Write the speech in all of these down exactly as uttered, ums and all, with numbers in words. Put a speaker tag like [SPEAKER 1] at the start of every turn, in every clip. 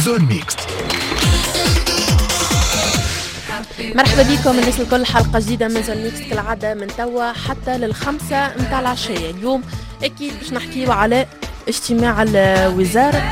[SPEAKER 1] زون ميكس.
[SPEAKER 2] مرحبا بكم الناس الكل، حلقة جديدة من زون ميكس كالعادة من توا حتى للخمسة متاع العشية. اليوم أكيد باش نحكيو على اجتماع الوزارة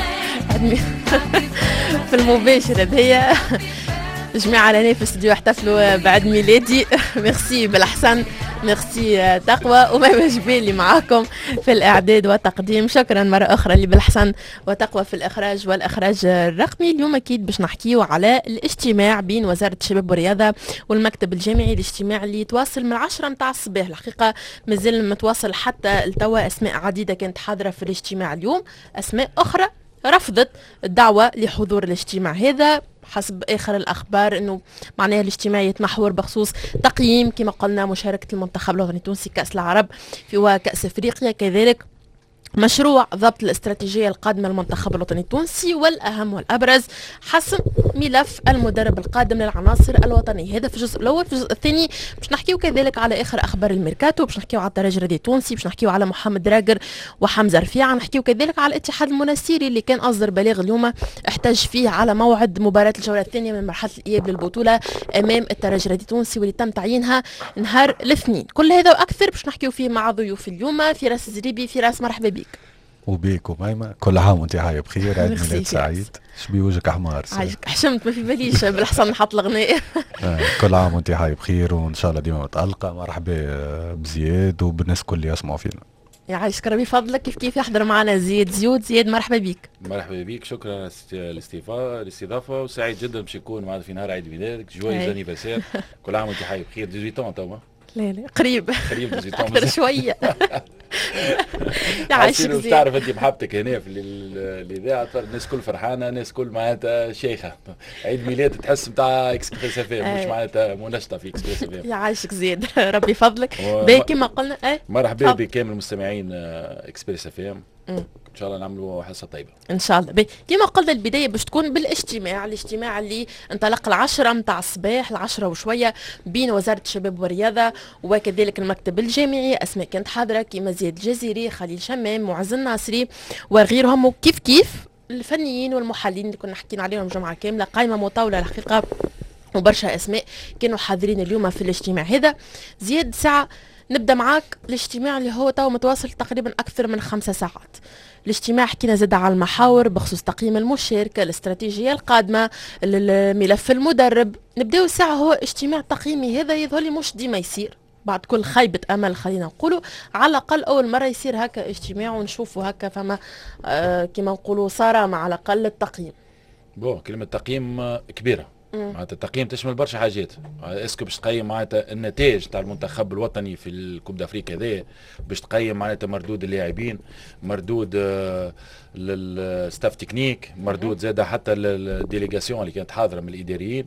[SPEAKER 2] في المباشر هذيا. جماعة رانا في استوديو احتفلوا بعد ميلادي. ميرسي بالأحسن، ميرسي تقوى وما جبالي معاكم في الإعداد والتقديم. شكرا مرة أخرى اللي بالحسن وتقوى في الإخراج والإخراج الرقمي. اليوم أكيد باش نحكيو على الاجتماع بين وزارة الشباب والرياضة والمكتب الجامعي، الاجتماع اللي تواصل من عشرة متاع الصباح. الحقيقة مازال متواصل حتى التوا. أسماء عديدة كانت حاضرة في الاجتماع اليوم، أسماء أخرى رفضت الدعوة لحضور الاجتماع هذا حسب آخر الأخبار. أنه معناها الاجتماع يتمحور بخصوص تقييم كما قلنا مشاركة المنتخب الوطني التونسي كأس العرب في وكأس أفريقيا، كذلك مشروع ضبط الاستراتيجية القادمة للمنتخب الوطني التونسي، والأهم والأبرز حسم ملف المدرب القادم للعناصر الوطنية. هذا في الجزء الأول. في الجزء الثاني باش نحكيو كذلك على آخر أخبار الميركاتو، باش نحكيو على الترجي الرياضي التونسي، باش نحكيو على محمد راقر وحمزة رفيعة، نحكيو كذلك على الاتحاد المنستيري اللي كان أصدر بلاغ اليوم احتج فيه على موعد مباراة الجولة الثانية من مرحلة الإياب للبطولة أمام الترجي الرياضي التونسي واللي تم تعيينها نهار الاثنين. كل هذا وأكثر باش نحكيو فيه مع ضيوف اليوم. فراس زريبي. فراس مرحبا بك.
[SPEAKER 3] وبيك وميمة، كل عام وانت هاي بخير، عيد ميلاد سعيد. شبي وجهك احمر؟
[SPEAKER 2] عايشك، حشمت ما في باليش بالحسن نحط الغناء.
[SPEAKER 3] كل عام وانت هاي بخير وان شاء الله ديما متألقة. مرحبا بزياد وبالناس كل اللي يسمعوا فينا.
[SPEAKER 2] يعيشك ربي فضلك. كيف كيف يحضر معنا زياد زيود. زياد مرحبا بيك.
[SPEAKER 4] مرحبا بيك، شكرا الاستضافه وسعيد جدا باش يكون معنا في نهار عيد ميلادك. جويز انيفرسير. كل عام وانت حي بخير. ثمانية عشر توا.
[SPEAKER 2] لا لا قريب
[SPEAKER 4] قريب
[SPEAKER 2] اكثر شويه.
[SPEAKER 4] يعيشك زياد. تعرف انت محبتك هنا في الاذاعه، الناس كل فرحانه، الناس كل معناتها شيخه. عيد ميلاد تحس نتاع اكسبريس اف ام، مش معناتها منشطه في اكسبريس اف ام.
[SPEAKER 2] يعيشك زياد ربي فضلك. باهي كما قلنا ايه
[SPEAKER 4] مرحبا بكامل المستمعين اكسبريس اف ام. ان شاء الله نعملوا حصه طيبه
[SPEAKER 2] ان شاء الله. كما قلنا البدايه باش تكون بالاجتماع الاجتماع اللي انطلق العشرة متاع الصباح، العشرة وشويه، بين وزاره الشباب والرياضه وكذلك المكتب الجامعي. اسماء كانت حاضره كيما زياد الجزيري، خليل شمام، معز الناصري وغيرهم، وكيف كيف الفنيين والمحللين اللي كنا حكينا عليهم جمعه كامله. قائمه مطوله الحقيقه وبرشا اسماء كانوا حاضرين اليوم في الاجتماع هذا. زياد ساعه نبدا معاك الاجتماع اللي هو تو متواصل تقريبا اكثر من خمسة ساعات. الاجتماع حكينا زاد على المحاور بخصوص تقييم المشاركه، الاستراتيجيه القادمه، ملف المدرب. نبداو الساعه. هو اجتماع تقييمي هذا يظهر لي مش ديما يصير، بعد كل خيبه امل خلينا نقولوا، على الاقل اول مره يصير هكا اجتماع ونشوفوا هكا فما آه كما نقولوا صارمه على الاقل التقييم.
[SPEAKER 4] بون كلمه تقييم كبيره، معناتها التقييم تشمل برشا حاجات. اسكو باش تقيم معناتها النتائج تاع المنتخب الوطني في الكوب دافريك هذا، باش تقيم معناتها مردود اللاعبين، مردود آه للستاف تكنيك، مردود زاده حتى الديليغاسيون اللي كانت حاضره من الاداريين.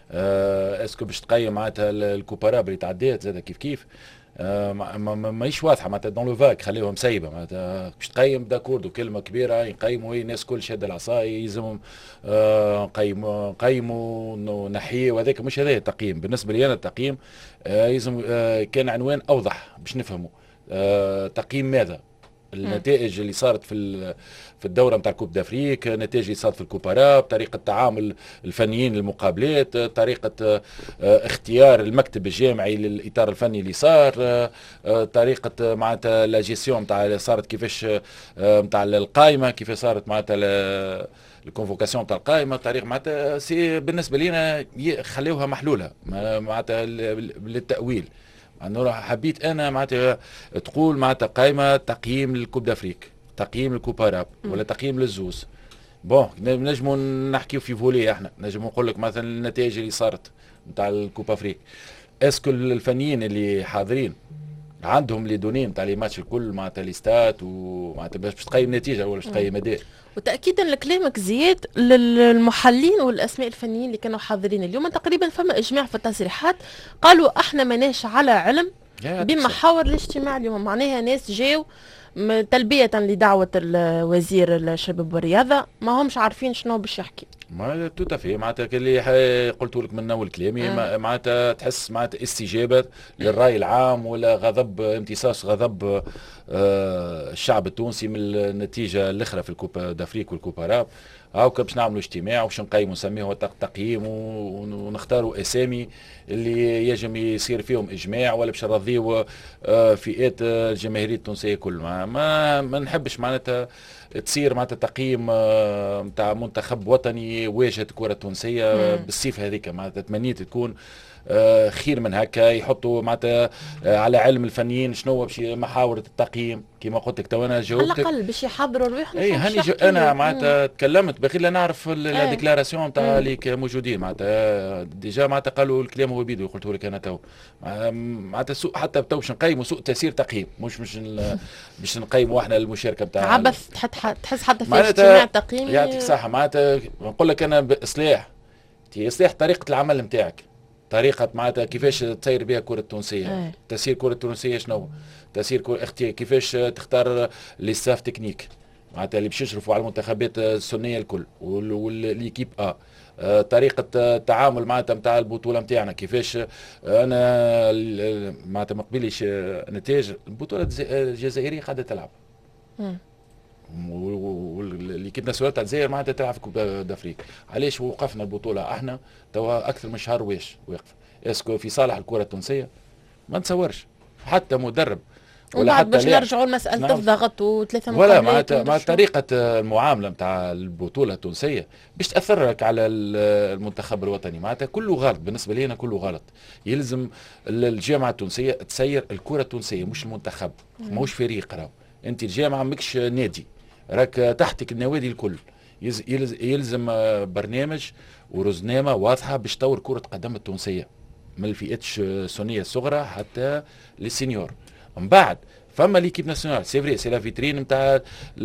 [SPEAKER 4] آه اسكو باش تقيم معناتها الكوباراب اللي تعدات زاده كيف كيف. آه ماهيش واضحه معناتها دون لو فاك، خليهم سايبه معناتها باش تقيم داكوردو كلمه كبيره يقيموا الناس كل شد العصاي يلزمهم آه نقيموا نقيموا نحيه، وهذاك مش هذا التقييم. بالنسبه لي انا التقييم آه يلزم آه كان عنوان اوضح باش نفهموا آه تقييم ماذا. النتائج اللي صارت في في الدوره نتاع كوب دافريك، النتائج اللي صارت في الكوباراب، طريقه تعامل الفنيين للمقابلات، طريقه اختيار المكتب الجامعي للاطار الفني اللي صار، طريقه معناتها لا جيستيون نتاع صارت كيفاش نتاع القائمه، كيفاش صارت معناتها الكونفوكاسيون تاع القائمه، طريق معناتها سي بالنسبه لينا خليوها محلوله معناتها للتاويل. أنا حبيت أنا معناتها تقول معناتها قائمة تقييم للكوب دافريك، تقييم للكوباراب، ولا تقييم للزوز. بون نجموا نحكيو في فولي، احنا نجموا نقول لك مثلا النتائج اللي صارت نتاع الكوب افريك. اسكو الفنيين اللي حاضرين عندهم لي دوني نتاع لي ماتش الكل معناتها لي ستات ومعناتها باش تقيم نتيجه ولا باش تقيم اداء.
[SPEAKER 2] وتاكيدا لكلامك زياد للمحللين والاسماء الفنيين اللي كانوا حاضرين اليوم، تقريبا فما اجماع في التصريحات قالوا احنا ماناش على علم بمحاور الاجتماع اليوم. معناها ناس جاو تلبيه لدعوه الوزير الشباب والرياضه ما همش عارفين شنو باش يحكي.
[SPEAKER 4] ما توتافي معناتها اللي قلت لك من اول كلامي معناتها تحس معناتها استجابه للراي العام ولا غضب امتصاص غضب آه الشعب التونسي من النتيجه الاخرى في الكوبا دافريك والكوبا راب. هاكا باش نعملوا اجتماع وباش نقيموا نسميه تقييم ونختاروا اسامي اللي يجب يصير فيهم اجماع، ولا باش نرضيوا فئات الجماهيريه التونسيه كل ما ما, ما نحبش معناتها تصير معناتها تقييم نتاع منتخب وطني واجهه الكره التونسيه بالصيف هذيك. معناتها تمنيت تكون خير من هكا، يحطوا معناتها على علم الفنيين شنو باش محاور التقييم كما قلت لك. تو انا جاوبتك
[SPEAKER 2] على الاقل باش يحضروا رواحهم.
[SPEAKER 4] اي هاني انا معناتها تكلمت بخير لا نعرف الديكلاراسيون نتاع اللي موجودين معناتها ديجا معناتها قالوا الكلام هو بيدو قلت لك انا تو معناتها سوء حتى تو باش نقيموا سوء تاثير تقييم مش مش باش نقيموا احنا المشاركه نتاع
[SPEAKER 2] عبث. تحس حتى في اجتماع تقييم
[SPEAKER 4] يعطيك الصحه معناتها نقول لك انا باصلاح اصلاح طريقه العمل نتاعك، طريقه معناتها كيفاش تسير بها الكره التونسيه. أي. تسير الكره التونسيه شنو؟ تسير اختي كيفاش تختار لي ستاف تكنيك معناتها اللي باش يشرفوا على المنتخبات السنيه الكل والليكيب ا آه. طريقه التعامل معناتها نتاع البطوله نتاعنا كيفاش. انا معناتها ما قبليش نتاج البطوله الجزائريه قاعده تلعب والليكيب ناسيونال تاع الجزائر معناتها تلعب في كوبا دافريك. علاش وقفنا البطوله احنا توا اكثر من شهر واش واقفه؟ اسكو في صالح الكره التونسيه؟ ما نتصورش. حتى مدرب
[SPEAKER 2] ولا حتى باش نرجعوا لمساله الضغط وثلاثه
[SPEAKER 4] مقابلات ولا معناتها مع طريقه المعامله نتاع البطوله التونسيه باش تاثر لك على المنتخب الوطني. معناتها كله غلط بالنسبه لي انا، كله غلط. يلزم الجامعه التونسيه تسير الكره التونسيه مش المنتخب، ماهوش فريق. راهو انت الجامعه ماكش نادي، راك تحتك النوادي الكل. يلزم برنامج ورزنامه واضحه باش تطور كره قدم التونسيه من الفئات السنيه الصغرى حتى للسينيور. من بعد فما ليكيب ناسيونال سي فري سي لا فيترين نتاع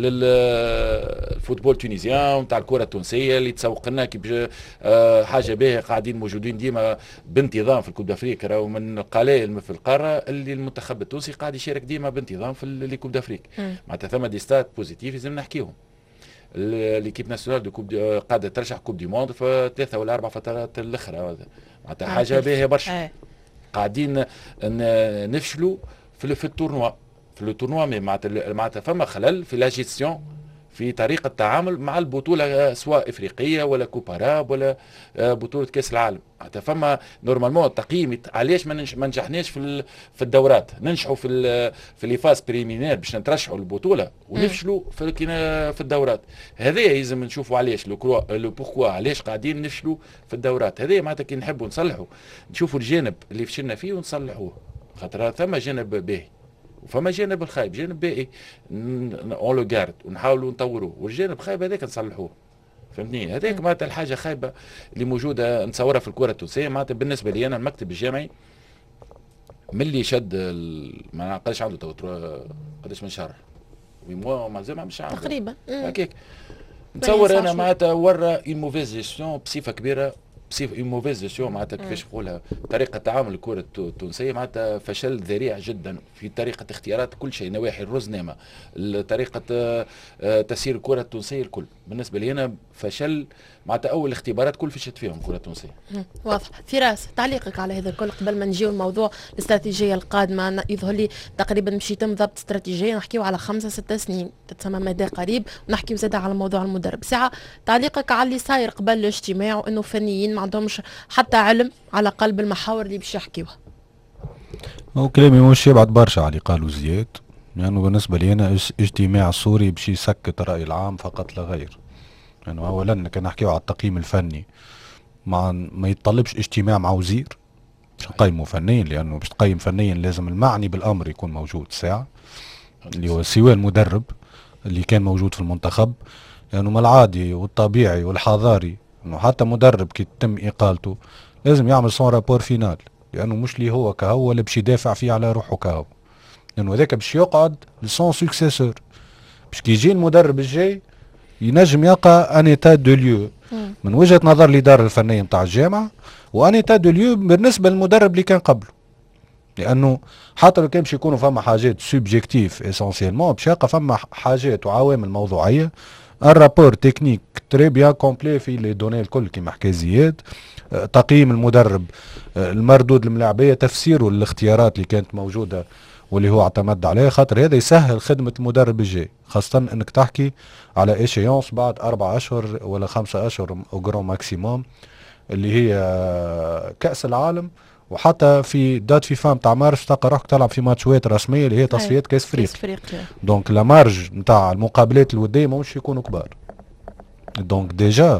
[SPEAKER 4] الفوتبول تونيزيان نتاع الكره التونسيه اللي تسوق لنا كي حاجه باهيه. قاعدين موجودين ديما بانتظام في الكوب دافريك، راهو من القلائل في القاره اللي المنتخب التونسي قاعد يشارك ديما بانتظام في الكوب دافريك. معناتها ثم دي ستات بوزيتيف لازم نحكيهم. ليكيب ناسيونال دو كوب قاعده ترشح كوب دي موند في ثلاثه ولا اربع فترات الاخرى. معناتها حاجه باهيه برشا. قاعدين نفشلوا في في التورنوا في التورنوا معناتها معناتها فما خلل في لا جيستيون في طريقه التعامل مع البطوله سواء افريقيه ولا كوباراب ولا بطوله كاس العالم. معناتها فما نورمالمون التقييم علاش ما نجحناش في في الدورات، ننجحوا في في لي فاز بريمينير باش نترشحوا البطوله ونفشلوا في في الدورات. هذا يلزم نشوفوا علاش لو بوركوا علاش قاعدين نفشلوا في الدورات. هذا معناتها كي نحبوا نصلحوا نشوفوا الجانب اللي فشلنا فيه ونصلحوه، خاطر ثم جانب باهي وفما جانب الخايب. جانب باهي اون لو غارد ونحاولوا نطوروه، والجانب الخايب هذاك نصلحوه. فهمتني؟ هذاك معناتها الحاجه خايبه اللي موجوده نتصورها في الكره التونسيه. معناتها بالنسبه لي انا المكتب الجامعي ملي شد ما نعقلش عنده تو قداش من شهر ويموا مازال مش عنده
[SPEAKER 2] تقريبا
[SPEAKER 4] هكاك. نتصور انا معناتها ورا اون موفيز جيستيون بصفه كبيره، بصفه اون موفيز جيستيون معناتها كيفاش نقولها طريقه تعامل الكره التونسيه معناتها فشل ذريع جدا في طريقه اختيارات كل شيء، نواحي الرزنامه، طريقه تسيير الكره التونسيه الكل. بالنسبه لي انا فشل معناتها اول اختبارات كل فشلت فيهم الكره التونسيه.
[SPEAKER 2] واضح. فراس تعليقك على هذا الكل قبل ما نجيو الموضوع الاستراتيجيه القادمه؟ يظهر لي تقريبا باش يتم ضبط استراتيجيه نحكيو على خمسه ستة سنين تتسمى مدى قريب، ونحكيو زاد على موضوع المدرب. ساعه تعليقك على اللي صاير قبل الاجتماع وانه فنيين ما عندهمش حتى علم على قلب المحاور اللي باش يحكيوها.
[SPEAKER 3] هو كلامي مش يبعد برشا على اللي قالوا زياد، لانه يعني بالنسبه لي انا اجتماع سوري باش يسكت الراي العام فقط لا غير. يعني اولا كان نحكيو على التقييم الفني مع ما يتطلبش اجتماع مع وزير باش نقيموا فنيا، لانه باش تقيم فنيا لازم المعني بالامر يكون موجود ساعه اللي هو سواء المدرب اللي كان موجود في المنتخب، لانه يعني ما العادي والطبيعي والحضاري انه حتى مدرب كي تتم اقالته لازم يعمل سون رابور فينال، لانه مش لي هو كهو ولا باش يدافع فيه على روحه كهو، لانه يعني هذاك باش يقعد لسون سوكسيسور باش كي يجي المدرب الجاي ينجم يلقى ان ايتا دو ليو من وجهه نظر الاداره الفنيه نتاع الجامعه وان ايتا دو ليو بالنسبه للمدرب اللي كان قبله، لانه حتى لو كان باش يكونوا فما حاجات سوبجيكتيف اسونسيالمون باش يلقى فما حاجات وعوامل موضوعيه. الرابور تكنيك تري بيان كومبلي في لي دوني الكل كيما حكى زياد، تقييم المدرب، المردود الملاعبيه، تفسيره للاختيارات اللي كانت موجوده واللي هو اعتمد عليه، خاطر هذا يسهل خدمه المدرب الجاي، خاصه انك تحكي على ايشيونس بعد اربع اشهر ولا خمسة اشهر او جرون ماكسيموم اللي هي كاس العالم، وحتى في دات فيفا نتاع مارس تلقى روحك تلعب في ماتشات رسميه اللي هي تصفيات كاس افريقيا. دونك لا مارج نتاع المقابلات الوديه ماهوش يكونوا كبار. دونك ديجا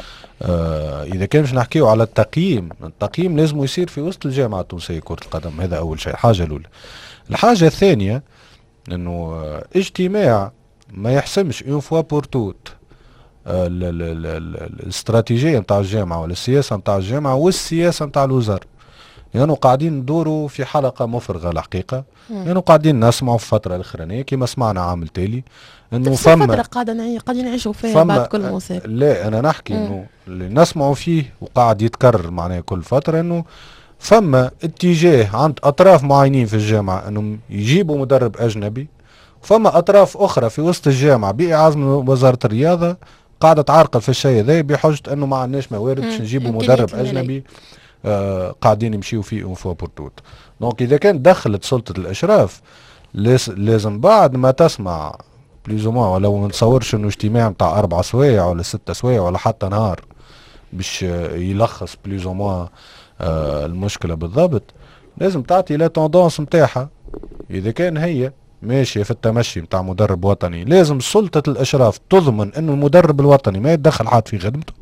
[SPEAKER 3] آه اذا كان باش نحكيو على التقييم، التقييم لازم يصير في وسط الجامعه التونسيه كره القدم، هذا اول شيء. الحاجه الاولى. الحاجه الثانيه انه آه اجتماع ما يحسمش اون فوا بور توت آه الاستراتيجيه نتاع الجامعه ولا السياسه نتاع الجامعه والسياسه نتاع الوزاره. يعني قاعدين ندوروا في حلقه مفرغه الحقيقه، يعني قاعدين نسمعوا في الفتره الاخرانيه كما سمعنا عام التالي انه فما
[SPEAKER 2] فتره قاعده نعي قاعدين نعيشوا فيها بعد كل موسم.
[SPEAKER 3] لا انا نحكي انه اللي نسمعوا فيه وقاعد يتكرر معناه كل فتره انه فما اتجاه عند اطراف معينين في الجامعه انهم يجيبوا مدرب اجنبي، وفما اطراف اخرى في وسط الجامعه باعاز من وزاره الرياضه قاعده تعرقل في الشيء هذا بحجه انه ما عندناش موارد باش نجيبوا مدرب اجنبي. آه قاعدين يمشيو فيه اون فوا بور توت. دونك اذا كان دخلت سلطه الاشراف لازم بعد ما تسمع بليزوما، ولو ما نتصورش انه اجتماع نتاع اربع سوايع ولا ستة سوايع ولا حتى نهار باش يلخص بليزوما آه المشكله بالضبط، لازم تعطي لا توندونس نتاعها. اذا كان هي ماشيه في التمشي نتاع مدرب وطني، لازم سلطه الاشراف تضمن انه المدرب الوطني ما يتدخل حد في خدمته.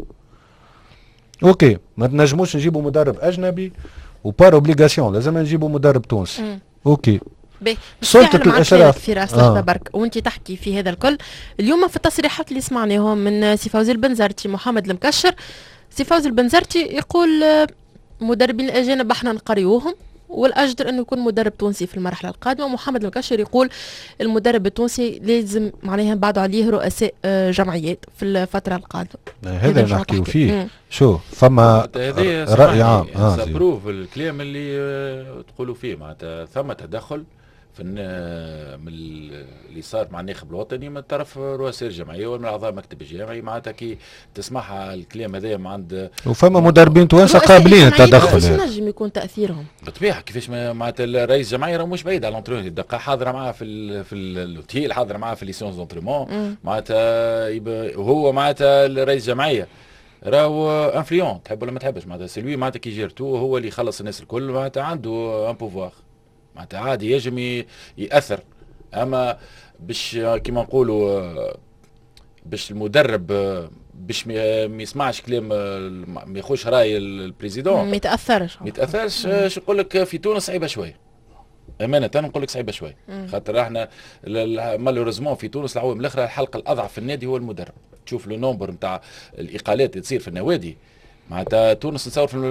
[SPEAKER 3] اوكي ما تنجموش نجيبوا مدرب اجنبي وبار اوبليغاسيون لازم نجيبوا مدرب تونسي. مم. اوكي
[SPEAKER 2] سلطة الاشراف في راس لحظه آه. برك وانت تحكي في هذا الكل اليوم في التصريحات اللي سمعناهم من سي فوزي البنزرتي محمد المكشر. سي فوزي البنزرتي يقول مدربين الاجانب احنا نقريوهم والاجدر انه يكون مدرب تونسي في المرحله القادمه. ومحمد المكشر يقول المدرب التونسي لازم معناها نبعدوا عليه رؤساء جمعيات في الفتره القادمه.
[SPEAKER 3] هذا نحكيو فيه. شو فما راي عام
[SPEAKER 4] سابروف الكلام اللي تقولوا فيه معناتها ثم تدخل في من اللي صار مع الناخب الوطني من طرف رؤساء الجمعيه ومن اعضاء مكتب الجامعي. معناتها كي تسمعها الكلام هذا من عند
[SPEAKER 3] وفما مدربين توانسه قابلين التدخل.
[SPEAKER 2] كيفاش نجم يكون تاثيرهم؟
[SPEAKER 4] بالطبيعه كيفاش معناتها الرئيس الجمعيه راه مش بعيد على الانتروني، الدقه حاضره معاه في ال في الاوتيل، حاضره معاه في ليسيونس دونتريمون معناتها، وهو معناتها الرئيس الجمعيه راهو انفليون تحب ولا ما تحبش معناتها سلوي معناتها كي جيرتو هو اللي يخلص الناس الكل معناتها عنده ان بوفوار معناتها عادي يجم يأثر. اما باش كيما نقولوا باش المدرب باش ما يسمعش كلام ما يخوش راي البريزيدون
[SPEAKER 2] ما يتاثرش
[SPEAKER 4] ما يتاثرش اش نقول لك في تونس صعيبه شويه امانه نقول لك صعيبه شويه خاطر احنا مالوريزمون في تونس العوام الاخرى الحلقه الاضعف في النادي هو المدرب. تشوف لو نومبر نتاع الاقالات اللي تصير في النوادي معناتها تونس نتصور في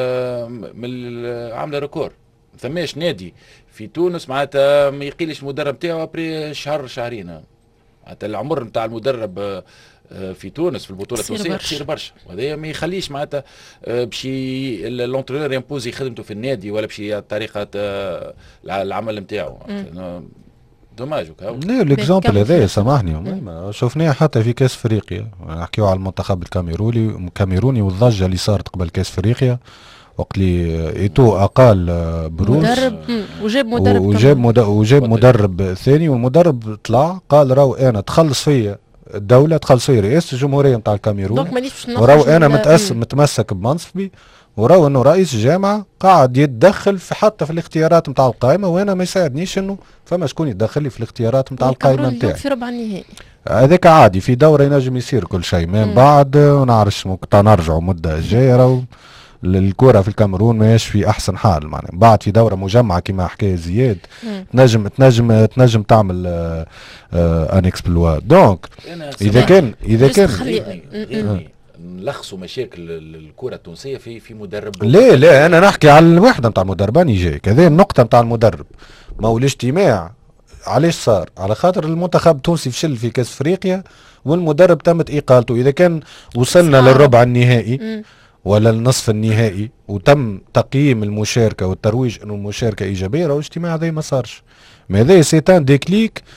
[SPEAKER 4] من عامله ريكور. ثماش نادي في تونس معناتها ما يقيلش المدرب تاعو ابري شهر شهرين معناتها العمر نتاع المدرب في تونس في البطوله التونسيه كثير برشا، وهذا ما يخليش معناتها باش لونترونور يمبوزي خدمته في النادي ولا باش طريقه العمل نتاعو. دوماج
[SPEAKER 3] لا ليكزامبل هذايا سامحني شفناه حتى في كاس افريقيا، نحكيو على المنتخب الكاميروني الكاميروني والضجه اللي صارت قبل كاس افريقيا وقت اللي ايتو اقال بروس
[SPEAKER 2] مدرب وجاب مدرب
[SPEAKER 3] وجاب مدرب وجاب مدرب ثاني، والمدرب طلع قال راهو انا تخلص فيا الدوله تخلص فيا رئاسه الجمهوريه نتاع الكاميرون وراهو انا متأسس متمسك بمنصبي، وراهو انه رئيس الجامعه قاعد يتدخل في حتى في الاختيارات نتاع القائمه وانا ما يساعدنيش انه فما شكون يتدخل لي في الاختيارات نتاع القائمه نتاعي.
[SPEAKER 2] في ربع النهائي
[SPEAKER 3] هذاك عادي في دوره ينجم يصير كل شيء من بعد ونعرفش ممكن نرجعوا مده جايه راهو الكرة في الكاميرون ماهيش في احسن حال معناها بعد في دوره مجمعه كما حكى زياد تنجم تنجم تنجم تعمل آآ آآ ان اكسبلوا. دونك اذا كان اذا كان
[SPEAKER 4] نلخصوا مشاكل الكرة التونسيه في في مدرب.
[SPEAKER 3] لا لا انا نحكي على الوحده نتاع المدرب اني جاي كذا النقطه نتاع المدرب. ما هو الاجتماع علاش صار؟ على خاطر المنتخب التونسي فشل في كاس افريقيا والمدرب تمت اقالته. اذا كان وصلنا للربع النهائي م. ولا النصف النهائي وتم تقييم المشاركه والترويج انه المشاركه ايجابيه، راهو الاجتماع هذا ما صارش. ما هذا سيتان ديكليك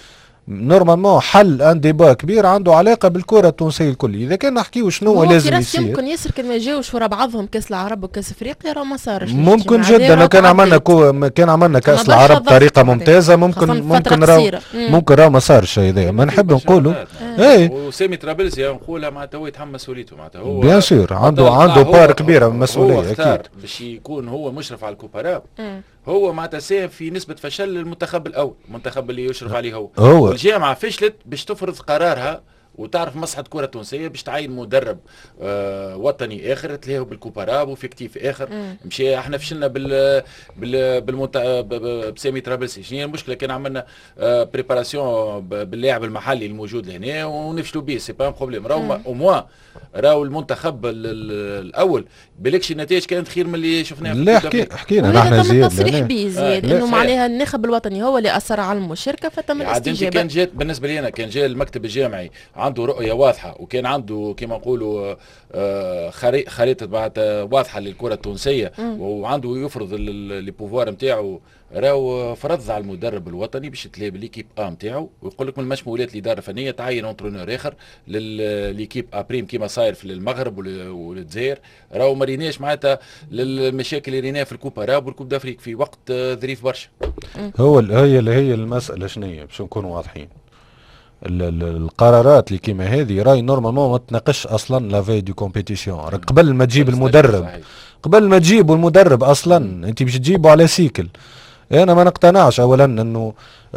[SPEAKER 3] نورمالمون حل ان ديبا كبير عنده علاقه بالكره التونسيه الكل. اذا كان نحكيو شنو لازم يصير
[SPEAKER 2] يمكن ياسر كان ما يجاوش ورا بعضهم كاس العرب وكاس افريقيا راه ما صارش
[SPEAKER 3] ممكن جدا. لو كان عملنا كو كان عملنا كاس العرب بطريقه ممتازه ممكن ممكن راهو ممكن راهو ما صارش هذا. ما نحب نقولوا
[SPEAKER 4] اي وسامي طرابلسي نقولها معناتها هو يتحمل مسؤوليته معناتها هو
[SPEAKER 3] بيان سور عنده عنده بار كبيره من المسؤوليه اكيد
[SPEAKER 4] باش يكون هو مشرف على الكوباراب. هو معناتها ساهم في نسبة فشل المنتخب الأول، المنتخب اللي يشرف عليه هو. هو والجامعة فشلت باش تفرض قرارها وتعرف مصلحة كرة تونسية باش تعين مدرب آه وطني آخر تلاهو بالكوباراب وفيكتيف آخر. مم. مشي احنا فشلنا بال بال بالمنت... بسامي طرابلسي. شنو هي المشكلة؟ كان عملنا آه بريباراسيون باللاعب المحلي الموجود لهنا ونفشلوا به سي با بروبليم. راهو او موان راهو المنتخب الاول بالكش النتائج كانت خير من اللي شفناها.
[SPEAKER 3] لا حكي حكينا نحن زياد
[SPEAKER 2] تصريح به زياد انه معناها الناخب الوطني هو اللي اثر على المشاركه فتم الاستجابه.
[SPEAKER 4] كان جات بالنسبه لي انا كان جاء المكتب الجامعي عنده رؤيه واضحه وكان عنده كما نقولوا خريطه بعد واضحه للكره التونسيه وعنده يفرض لي بوفوار نتاعو. راهو فرض على المدرب الوطني باش يتلاعب بالليكيب ا نتاعو ويقول لك من مشمولات الاداره الفنيه تعين اونترونور اخر للليكيب ا بريم كيما صاير في المغرب والجزائر. راهو ما ريناش معناتها للمشاكل اللي ريناها في الكوب اراب والكوب دافريك في وقت ظريف برشا.
[SPEAKER 3] هو هي اللي هي المساله شنية باش نكونوا واضحين. القرارات اللي كيما هذه راي نورمالمون ما تناقش اصلا لا في دو كومبيتيسيون. قبل ما تجيب المدرب قبل ما تجيبوا المدرب اصلا انت باش تجيبوا على سيكل. انا ما نقتنعش اولا انه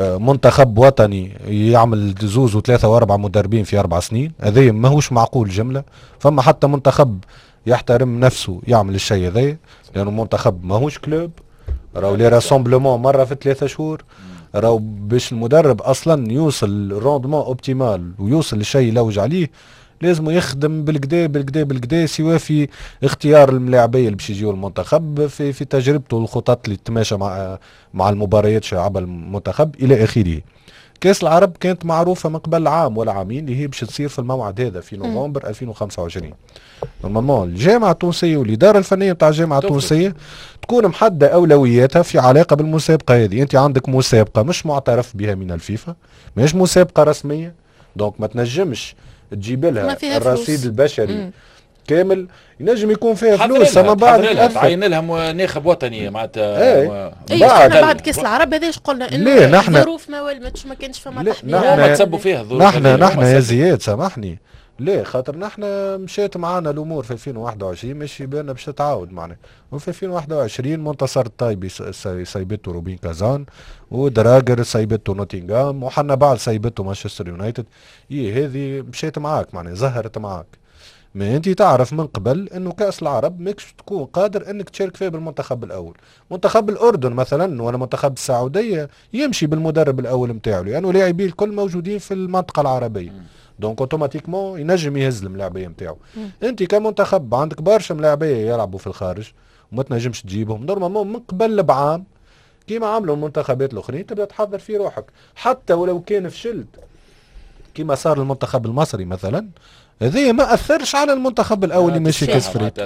[SPEAKER 3] منتخب وطني يعمل زوز وثلاثه واربعه مدربين في اربع سنين. هذا ماهوش معقول جمله. فما حتى منتخب يحترم نفسه يعمل الشيء هذا لانه منتخب ماهوش كلوب. راهو لي راسومبلومون مره في ثلاثه شهور. راهو باش المدرب اصلا يوصل روندمون اوبتيمال ويوصل للشيء اللي يلوج عليه لازم يخدم بالكدا بالكدا بالكدا سواء في اختيار الملاعبيه اللي باش يجيو المنتخب في في تجربته والخطط اللي تتماشى مع مع المباريات شعب المنتخب الى اخره. كاس العرب كانت معروفه من قبل عام ولا عامين اللي هي باش تصير في الموعد هذا في نوفمبر ألفين وخمسة وعشرين. نورمالمون الجامعه التونسيه والاداره الفنيه نتاع الجامعه التونسيه تكون محدده اولوياتها في علاقه بالمسابقه هذه. انت عندك مسابقه مش معترف بها من الفيفا ماهيش مسابقه رسميه دونك ما تنجمش تجيب لها الرصيد البشري مم. كامل. ينجم يكون فيها فلوس اما بعد
[SPEAKER 4] تعين لها ناخب وطني معناتها
[SPEAKER 2] ايه بعد, بعد كاس العرب هذاش قلنا انه الظروف ما والمتش ما كانش فما تحضير
[SPEAKER 4] ما تسبوا فيها الظروف.
[SPEAKER 3] نحن نحن يا زياد سامحني ليه خاطر نحن مشيت معانا الامور في ألفين وواحد وعشرين ماشي بالنا باش تتعاود معنا. وفي ألفين وواحد وعشرين منتصر الطايبي سيبته روبين كازان ودراجر سيبته نوتنغهام وحنا بعد سيبته مانشستر يونايتد. ايه هذه مشيت معاك معناها زهرت معاك. ما انت تعرف من قبل انه كاس العرب ماكش تكون قادر انك تشارك فيه بالمنتخب الاول. منتخب الاردن مثلا ولا منتخب السعوديه يمشي بالمدرب الاول نتاعو لانه لاعبين الكل موجودين في المنطقه العربيه. دونك اوتوماتيكمون ينجم يهز الملاعبيه نتاعو. انت كمنتخب عندك برشا ملاعبيه يلعبوا في الخارج وما تنجمش تجيبهم نورمالمون من قبل بعام كيما عملوا المنتخبات الاخرين تبدا تحضر في روحك حتى ولو كان فشلت كيما صار المنتخب المصري مثلا. هذه ما اثرش على المنتخب الاول اللي ماشي كاس افريقيا.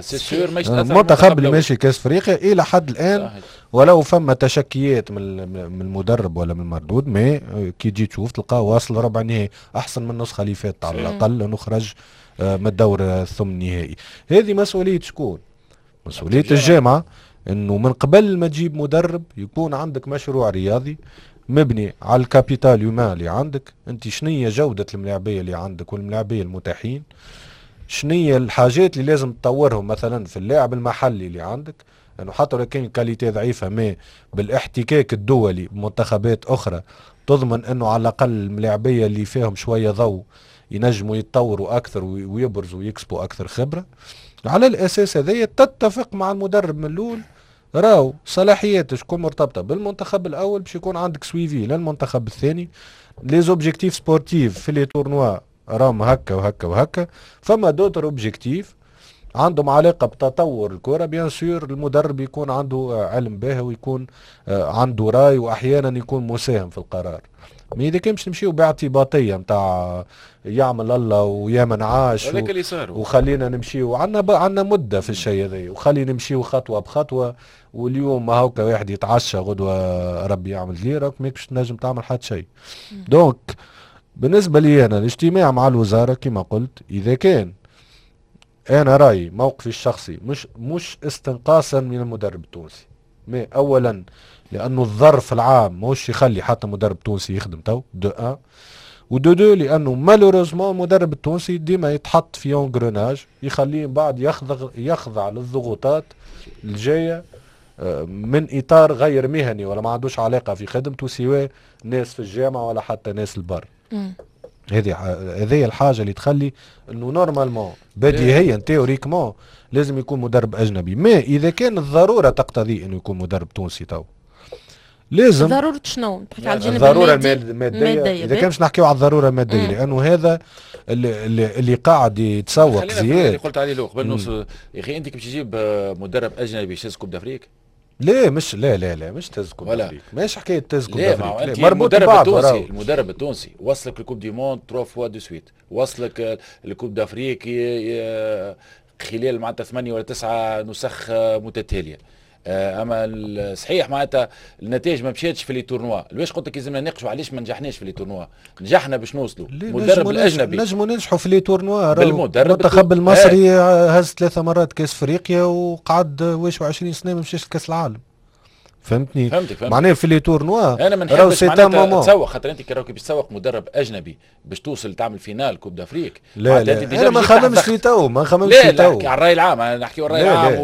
[SPEAKER 3] المنتخب اللي ماشي كاس افريقيا الى حد الان ولو فما تشكيات من من المدرب ولا من المردود ما كي تجي تشوف تلقاه واصل ربع نهائي احسن من النسخه اللي فاتت على الاقل انه خرج من الدور الثمن النهائي. هذه مسؤوليه شكون؟ مسؤوليه الجامعه انه من قبل ما تجيب مدرب يكون عندك مشروع رياضي مبني على الكابيتال يومان اللي عندك. انت شنية جودة الملاعبية اللي عندك والملاعبية المتاحين، شنية الحاجات اللي لازم تطورهم مثلا في اللاعب المحلي اللي عندك، لانه يعني حتى لو كان الكاليتي ضعيفة ما بالاحتكاك الدولي بمنتخبات اخرى تضمن انه على الاقل الملاعبية اللي فيهم شوية ضوء ينجموا يتطوروا اكثر ويبرزوا ويكسبوا اكثر خبرة. على الاساس هذا تتفق مع المدرب من الاول راو صلاحيات تكون مرتبطه بالمنتخب الاول باش يكون عندك سويفي للمنتخب الثاني. لي زوبجيكتيف سبورتيف في لي تورنوا راهم هكا وهكا وهكا. فما دوتر اوبجيكتيف عندهم علاقه بتطور الكره. بيان سور المدرب يكون عنده علم بها ويكون عنده راي واحيانا يكون مساهم في القرار. ما اذا كان باش نمشيو باعتباطيه نتاع يعمل الله ويا من عاش و... وخلينا نمشيو عندنا ب... عندنا مده في الشيء هذا وخلينا نمشيو خطوه بخطوه. واليوم ما هوكا واحد يتعشى غدوه ربي يعمل ليرك ماكش تنجم تعمل حتى شيء. دونك بالنسبة لي أنا الاجتماع مع الوزارة كما قلت، إذا كان أنا رأيي موقفي الشخصي مش مش استنقاصا من المدرب التونسي، ما أولا لأنه الظرف العام موش يخلي حتى مدرب تونسي يخدم تو دو أن، ودو دو لأنه مالوريزمون المدرب التونسي ديما يتحط في انغروناج يخليه بعد يخضع يخضع للضغوطات الجاية من إطار غير مهني ولا ما عندوش علاقة في خدمته سواء ناس في الجامعة ولا حتى ناس البر. هذه هذه الحاجة اللي تخلي انه نورمالمون بديهيا تيوريكمون لازم يكون مدرب اجنبي. ما اذا كان الضرورة تقتضي انه يكون مدرب تونسي تو لازم.
[SPEAKER 2] ضرورة شنو؟ تحكي على الجانب
[SPEAKER 3] الضرورة
[SPEAKER 2] المادي
[SPEAKER 3] المادية. إذا كان مش نحكيو على الضرورة المادية لأنه هذا اللي, اللي, اللي قاعد يتسوق زياد.
[SPEAKER 4] اللي قلت عليه لو قبل نص يا أخي أنت كي باش تجيب مدرب أجنبي يشز كوب دافريك؟
[SPEAKER 3] لا مش لا لا لا مش تهز كوب دافريك، مش حكاية تهز كوب دافريك،
[SPEAKER 4] مربوط ببعض. التونسي المدرب التونسي وصلك الكوب دي موند تروا فوا دو سويت، وصلك الكوب دافريك خلال معناتها ثمانية ولا تسعة نسخ متتالية. اما صحيح معناتها النتائج ما مشاتش في لي تورنوا، ليش قلت لك لازمنا نناقشوا علاش ما نجحناش في لي تورنوا؟ نجحنا باش نوصلوا المدرب الاجنبي.
[SPEAKER 3] نجموا ننجحوا في لي تورنوا. المنتخب المصري هز ثلاثة مرات كاس افريقيا وقعد واش عشرين سنه ما مشاش لكاس العالم. فهمتني؟
[SPEAKER 4] فهمتك فهمتك.
[SPEAKER 3] معناه في لي تورنوا
[SPEAKER 4] انا ما نحبش معناتها تسوق، خاطر انت كي راك تسوق مدرب اجنبي باش توصل تعمل فينال كوب دافريك.
[SPEAKER 3] لا لا انا ما خممش لي تو ما خممش لي تو.
[SPEAKER 4] لا على الراي العام، انا نحكي على الراي العام.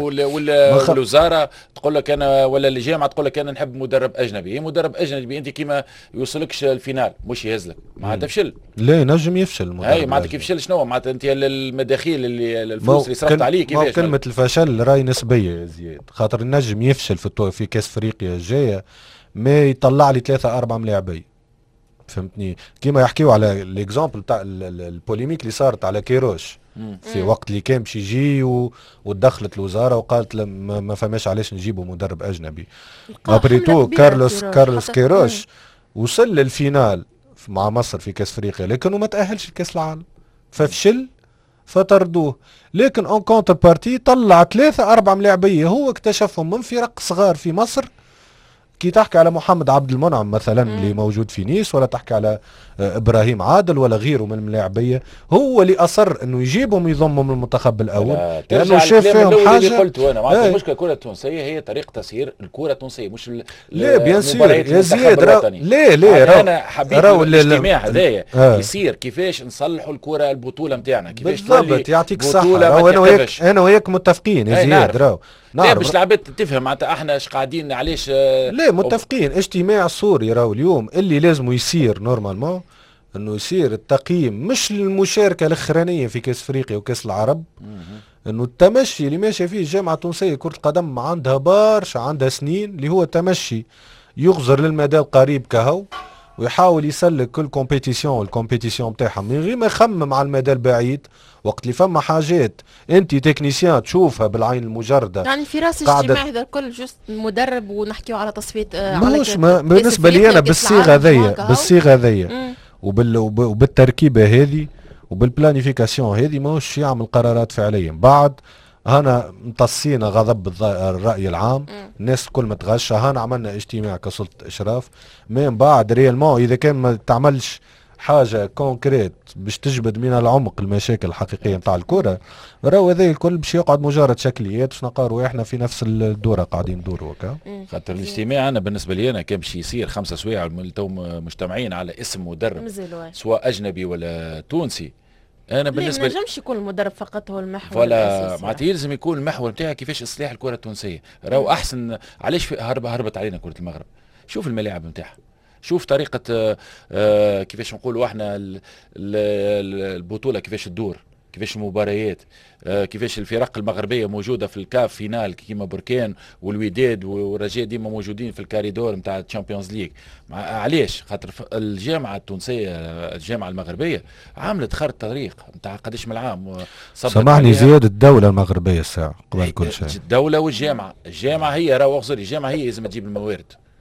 [SPEAKER 4] والوزاره تقول لك انا ولا الجامعه تقول لك انا نحب مدرب اجنبي. هي مدرب اجنبي انت كيما يوصلكش الفينال مش يهزلك معناتها فشل.
[SPEAKER 3] لا ينجم يفشل المدرب.
[SPEAKER 4] اي معناتها كيف فشل شنو معناتها انت المداخيل اللي الفلوس اللي صرفت عليه كيفاش؟
[SPEAKER 3] كلمه الفشل راي نسبيه يا زياد، خاطر النجم يفشل في في كاس افريقيا الجايه ما يطلع لي ثلاثة أربعة ملاعبين. فهمتني؟ كيما يحكيوا على الاكزامبل تاع البوليميك اللي صارت على كيروش في وقت اللي كان باش يجي ودخلت الوزاره وقالت ما, ما فماش علاش نجيبوا مدرب اجنبي. ابريتو كارلوس كارلوس كيروش وصل للفينال مع مصر في كاس افريقيا لكنه ما تاهلش لكاس العالم ففشل فطردوه. لكن اون كونتر بارتي طلع ثلاثة أربعة ملاعبيه هو اكتشفهم من فرق صغار في مصر. كي تحكي على محمد عبد المنعم مثلا مم. اللي موجود في نيس، ولا تحكي على ابراهيم عادل ولا غيره من الملاعبيه، هو اللي اصر انه يجيبهم يضمهم للمنتخب الاول لانه شاف فيهم حاجه. اللي
[SPEAKER 4] قلته انا معناتها المشكله الكره التونسيه هي طريقه تسيير الكره التونسيه مش
[SPEAKER 3] لا بيان سير يا زياد. لا لا
[SPEAKER 4] انا حبيت الاجتماع هذايا آه. يصير كيفاش نصلحوا الكره البطوله نتاعنا كيفاش
[SPEAKER 3] بالضبط. يعطيك الصحه. انا وياك انا وياك متفقين يا زياد. راهو
[SPEAKER 4] لا باش العباد تفهم معناتها احنا اش قاعدين علاش.
[SPEAKER 3] لا متفقين. اجتماع سوري راهو اليوم اللي لازم يصير نورمالمون انه يصير التقييم مش المشاركه الاخرانيه في كاس افريقيا وكاس العرب، انه التمشي اللي ماشيه فيه الجامعه التونسيه كره القدم عندها برشا عندها سنين اللي هو تمشي يغزر للمدى القريب كهو ويحاول يسلك كل كومبيتيسيون والكومبيتيسيون بتاعها من غير ما يخمم على المدى البعيد. وقت اللي فما حاجات انت تكنيسيان تشوفها بالعين المجرده
[SPEAKER 2] يعني في راس الاجتماع هذا الكل جوست مدرب ونحكيو على تصفيه آه
[SPEAKER 3] مش ما بالنسبه لي انا بالصيغه ذي بالصيغه ذي وبال وبالتركيبه هذه وبالبلانيفيكاسيون هذه ماهوش يعمل قرارات فعليا. بعد هنا امتصينا غضب الرأي العام، الناس الكل متغشة. هنا عملنا اجتماع كسلطة إشراف من بعد ريالمون إذا كان ما تعملش حاجة كونكريت باش تجبد من العمق المشاكل الحقيقية نتاع الكرة، راهو هذا الكل باش يقعد مجرد شكليات باش نقاروا احنا في نفس الدورة قاعدين ندوروا هكا.
[SPEAKER 4] خاطر الاجتماع أنا بالنسبة لي أنا كان باش يصير خمسة سوايع تو مجتمعين على اسم مدرب سواء أجنبي ولا تونسي. انا بالنسبه
[SPEAKER 2] لي ما نجمش يكون المدرب فقط هو المحور
[SPEAKER 4] ولا معناتها يلزم يكون المحور نتاعها كيفاش اصلاح الكره التونسيه. راهو احسن علاش هرب هربت علينا كره المغرب. شوف الملاعب نتاعها، شوف طريقه آآ آآ كيفاش نقولوا احنا البطوله كيفاش تدور، كيفاش المباريات، كيفاش الفرق المغربيه موجوده في الكاف فينال كيما بركان والوداد والرجاء ديما موجودين في الكاريدور نتاع الشامبيونز ليج. علاش؟ خاطر الجامعه التونسيه الجامعه المغربيه عملت خارطه طريق نتاع قداش من العام.
[SPEAKER 3] سامحني زياد الدوله المغربيه الساعه قبل كل شيء
[SPEAKER 4] الدوله والجامعه. الجامعه هي راهو اغزري الجامعه هي لازم تجيب الموارد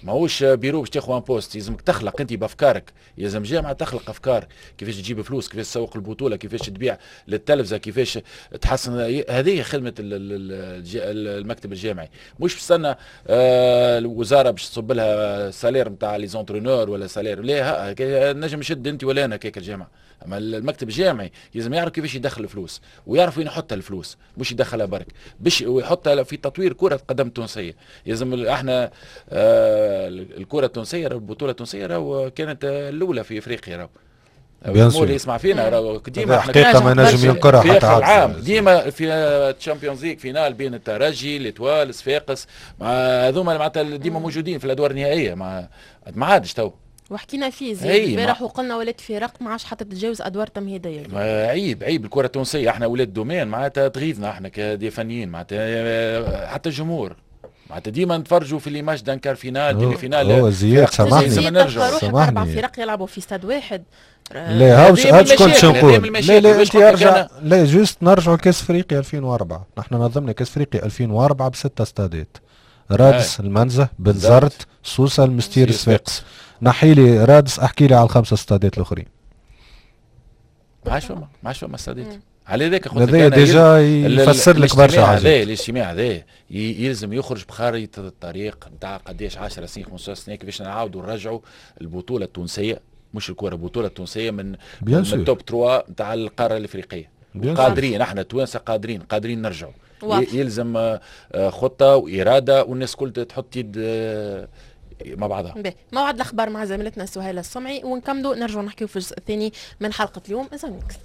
[SPEAKER 4] ماهوش بيرو باش تاخذ ان بوست، يلزمك تخلق انت بافكارك، يلزم جامعه تخلق افكار كيفاش تجيب فلوس، كيفاش تسوق البطوله، كيفاش تبيع للتلفزه، كيفاش تحسن. هذه خدمه المكتب الجامعي، مش بستنى آه الوزاره باش تصب لها سالير نتاع لي زونترونور ولا سالير، لا نجم يشد انت ولا انا كيك الجامعه. اما المكتب الجامعي لازم يعرف كيفاش يدخل الفلوس ويعرف وين يحط الفلوس، مش يدخلها برك باش ويحطها في تطوير كره القدم التونسيه. لازم احنا آه الكره التونسيه، البطوله التونسيه راهو كانت الاولى في افريقيا، راهو الجمهور اللي يسمع فينا راهو ديما
[SPEAKER 3] حقيقه ما نجم ينكرها حتى
[SPEAKER 4] عام ديما في الشامبيونز ليج فينال بين الترجي الاتوال صفاقس، مع هذوما معناتها ديما موجودين في الادوار النهائيه، مع ما عادش تو
[SPEAKER 2] وحكينا فيه زي البارح وقلنا ولات فرق ما عادش حتى تتجاوز ادوار تمهيديه.
[SPEAKER 4] عيب عيب الكره التونسيه، احنا ولاد دومين معناتها تغيظنا احنا كديفانيين، معناتها حتى الجمهور معناتها ديما نتفرجوا في ليماج دان كار فينال اللي فينال.
[SPEAKER 3] هو زياد سامحني
[SPEAKER 2] سامحني اربع فرق يلعبوا في استاد واحد.
[SPEAKER 3] لا هاوش هاوش كنت نقول لا لا انت ارجع لا جوست نرجعوا كاس افريقيا ألفين وأربعة، نحن نظمنا كاس افريقيا ألفين وأربعة بستة استادات، رادس المنزه بنزرت سوسه المستير صفاقس، نحيلي رادس احكي لي على الخمسه استادات الاخرين.
[SPEAKER 4] ما عادش فما ما عادش فما استادات. على ذاك
[SPEAKER 3] قلت لك انا ديجا يفسر لك برشا حاجات.
[SPEAKER 4] هذا الاجتماع هذا يلزم يخرج بخارطه الطريق نتاع قداش عشر سنين خمسة سنين كيفاش نعاودوا نرجعوا البطوله التونسيه، مش الكره البطوله التونسيه من, من التوب ثلاثة نتاع القاره الافريقيه. قادرين احنا التوانسه قادرين قادرين نرجعوا. يلزم خطه واراده والناس كل تحط يد مع بعضها.
[SPEAKER 2] موعد الاخبار مع زميلتنا سهيله السمعي ونكملوا نرجعوا نحكيوا في الجزء الثاني من حلقه اليوم زون ميكست.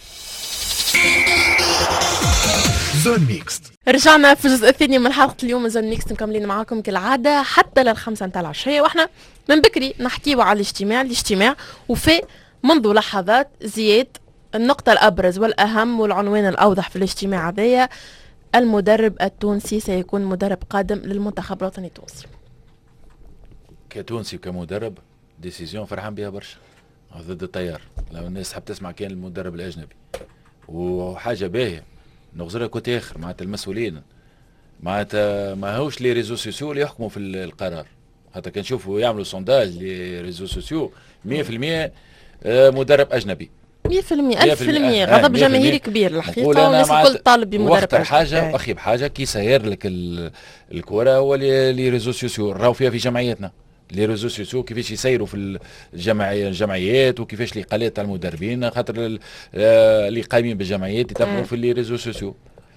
[SPEAKER 2] زون ميكست رجعنا في الجزء الثاني من حلقه اليوم زون ميكست، مكملين معاكم كالعاده حتى للخمسه نتاع العشيه، واحنا من بكري نحكيوا على الاجتماع الاجتماع وفي منذ لحظات زياد النقطه الابرز والاهم والعنوان الاوضح في الاجتماع هذايا، المدرب التونسي سيكون مدرب قادم للمنتخب الوطني التونسي.
[SPEAKER 4] كتونسي وكمدرب ديسيزيون فرحان بها برشا ضد التيار، لو الناس تحب تسمع كان المدرب الاجنبي وحاجه باهيه نغزرها كوتي اخر معناتها المسؤولين معناتها ما هوش لي ريزو سوسيو اللي يحكموا في القرار، حتى كان نشوفوا يعملوا سونداج لي ريزو سوسيو مية بالمية مدرب اجنبي
[SPEAKER 2] مية بالمية ألف بالمية غضب جماهيري كبير الحقيقه، والناس الكل طالب بمدرب
[SPEAKER 4] اجنبي. حاجه واخي بحاجه كي ساير لك الكره هو لي ريزو سوسيو راهو فيها في جمعيتنا، لي ريزو سوسيو كيفاش يسيروا في الجمعيات الجمعيات وكيفاش القالات تاع المدربين، خاطر اللي قايمين بالجمعيات يتابعوا في لي ريزو سوسيو.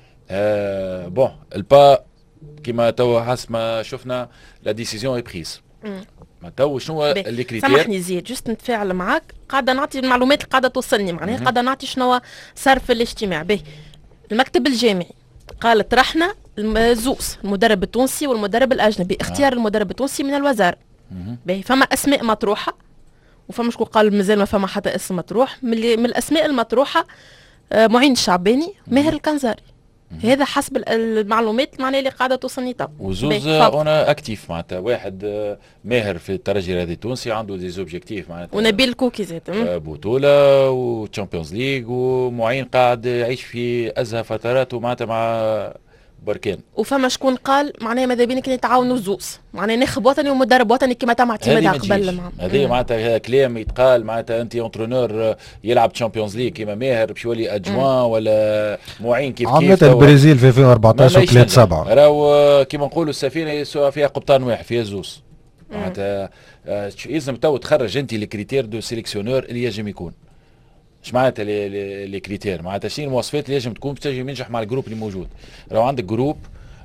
[SPEAKER 4] آه بون البا كيما تو حسب ما شفنا لا ديسيزيون اي بريز. ما تو شنو اللي كريتير؟
[SPEAKER 2] سامحني زياد جست نتفاعل معاك، قاعده نعطي المعلومات اللي قاعده توصلني معناها قاعده نعطي شنو صار في الاجتماع. به المكتب الجامعي قال طرحنا الزوز المدرب التونسي والمدرب الاجنبي، اختيار آه. المدرب التونسي من الوزاره. باهي فما اسماء مطروحه وفما شكون قال مازال ما فما حتى اسم مطروح، من, من الاسماء المطروحه آه معين الشعباني، ماهر الكنزاري، هذا حسب المعلومات معناها اللي قاعده توصلني تو.
[SPEAKER 4] وزوز انا اكتيف معناتها واحد ماهر في الترجي الرياضي التونسي عنده دي زوبجيكتيف معناتها،
[SPEAKER 2] ونبيل كوكي زاد
[SPEAKER 4] بطوله وتشامبيونز ليج، ومعين قاعد يعيش في ازهى فتراته معناتها مع بركان.
[SPEAKER 2] وفما شكون قال معناها ماذا بينا كي نتعاونوا الزوز معناها ناخب وطني ومدرب وطني كما تم اعتمادها قبل معهم.
[SPEAKER 4] هذه معناتها كلام يتقال معناتها انت اونترونور يلعب تشامبيونز ليج كيما ماهر باش يولي ادجوان ولا معين كيف كيف.
[SPEAKER 3] عملت البرازيل في ألفين وأربعطاش وثلاثة سبعة
[SPEAKER 4] راهو كيما نقولوا السفينه فيها قبطان واحد فيها زوز معناتها يلزم تو تخرج انت الكريتير دو سيليكسيونور اللي يجب يكون. اش معناتها لي كريتير؟ معناتها شنو المواصفات اللي لازم تكون باش تجي ينجح مع الجروب اللي موجود. لو عندك جروب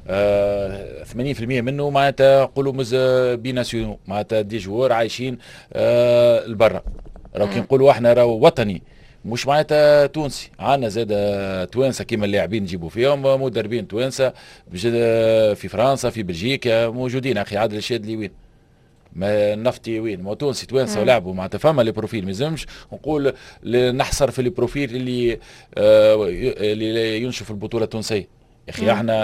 [SPEAKER 4] آه ثمانين بالمية منه معناتها نقولوا مز بيناسيونو معناتها دي جوار عايشين آه لبرا، راهو كي نقولوا احنا راهو وطني مش معناتها تونسي، عندنا زاد توانسه كيما اللاعبين نجيبوا فيهم مدربين توانسه في فرنسا في بلجيكا موجودين. اخي عادل الشادلي وين؟ ما النفطي وين؟ ما تونسي توانسه ولعبوا معناتها فما لي بروفيل، ما لازمش نقول نحصر في لي بروفيل اللي آه اللي ينشف البطوله التونسيه. يا اخي احنا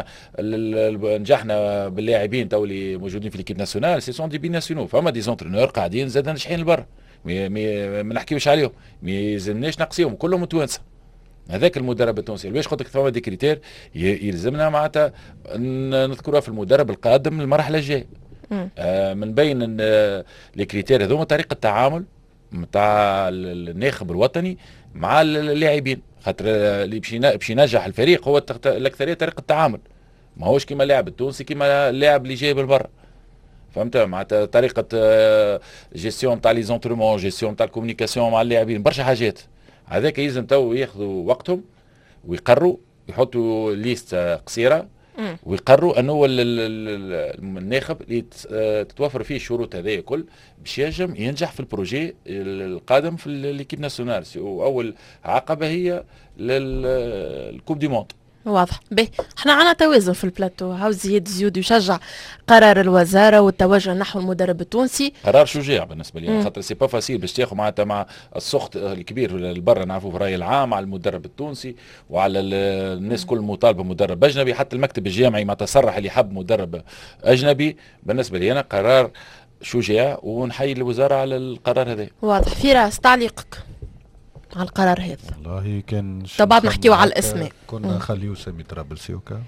[SPEAKER 4] نجحنا باللاعبين تو اللي موجودين في ليكيب ناسيونال سي سون دي بي ناسيونال، فما دي زونترينور قاعدين زاد ناجحين لبرا ما نحكيوش عليهم، ما يلزمناش نقصيهم كلهم توانسه. هذاك المدرب التونسي باش قلت لك ثم دي كريتير يلزمنا معناتها نذكرها في المدرب القادم للمرحله الجايه. آه من بين لي كريتير هذوما طريقه التعامل نتاع الناخب الوطني مع اللاعبين، خاطر اللي باش ينجح الفريق هو الاكثريه طريقه التعامل، ماهوش كيما اللاعب التونسي كيما اللاعب اللي جاي من برا. فهمت؟ معناتها طريقه جيستيون تاع لي زونترمون، جيستيون تاع الكومونيكاسيون مع اللاعبين، برشا حاجات. هذاك يلزم تو ياخذوا وقتهم ويقروا، يحطوا ليست قصيره ويقروا انه الناخب اللي تتوفر فيه الشروط هذه كل باش ينجم ينجح في البروجي القادم في ليكيب ناسيونال. واول عقبه هي للكوب دي موند.
[SPEAKER 2] واضح. باهي احنا عنا توازن في البلاتو، هاو زياد زيود يشجع قرار الوزاره والتوجه نحو المدرب التونسي.
[SPEAKER 4] قرار شجاع بالنسبه لي، خاطر سي با فاسيل باش تاخذ معناتها مع السخط الكبير البرا نعرفوا في الراي العام على المدرب التونسي وعلى الناس كل مطالبه مدرب اجنبي، حتى المكتب الجامعي ما تصرح اللي حب مدرب اجنبي. بالنسبه لي انا قرار شجاع ونحيي الوزاره على القرار هذا.
[SPEAKER 2] واضح. فراس تعليقك على القرار هذا؟
[SPEAKER 3] والله كان
[SPEAKER 2] طبعا نحكيو على الاسماء،
[SPEAKER 3] كنا نخليو سامي طرابلسي وكا.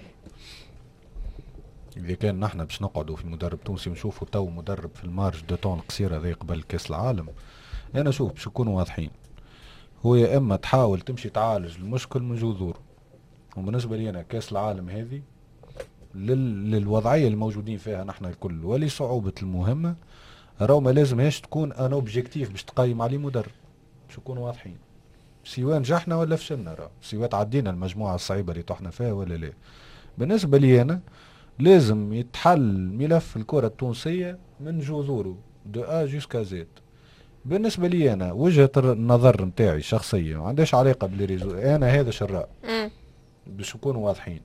[SPEAKER 3] اذا كان نحن باش نقعدوا في مدرب تونسي ونشوفوا تو مدرب في المارج دو طون القصيره هذه قبل كاس العالم، انا شوف باش نكونوا واضحين، هو يا اما تحاول تمشي تعالج المشكل من جذوره. وبالنسبه لي انا كاس العالم هذه لل... للوضعيه الموجودين فيها نحن الكل ولصعوبه المهمه، راهو ما لازمهاش تكون ان اوبجيكتيف باش تقيم عليه مدرب. باش نكونوا واضحين، سواء نجحنا ولا فشلنا، راه سواء تعدينا المجموعه الصعيبه اللي طحنا فيها ولا لا. بالنسبه لي انا لازم يتحل ملف الكره التونسيه من جذوره دو ا جوسكا زيد. بالنسبه لي انا وجهه النظر نتاعي الشخصيه ما عندهاش علاقه بالريزو، انا هذا شراء باش نكونوا واضحين.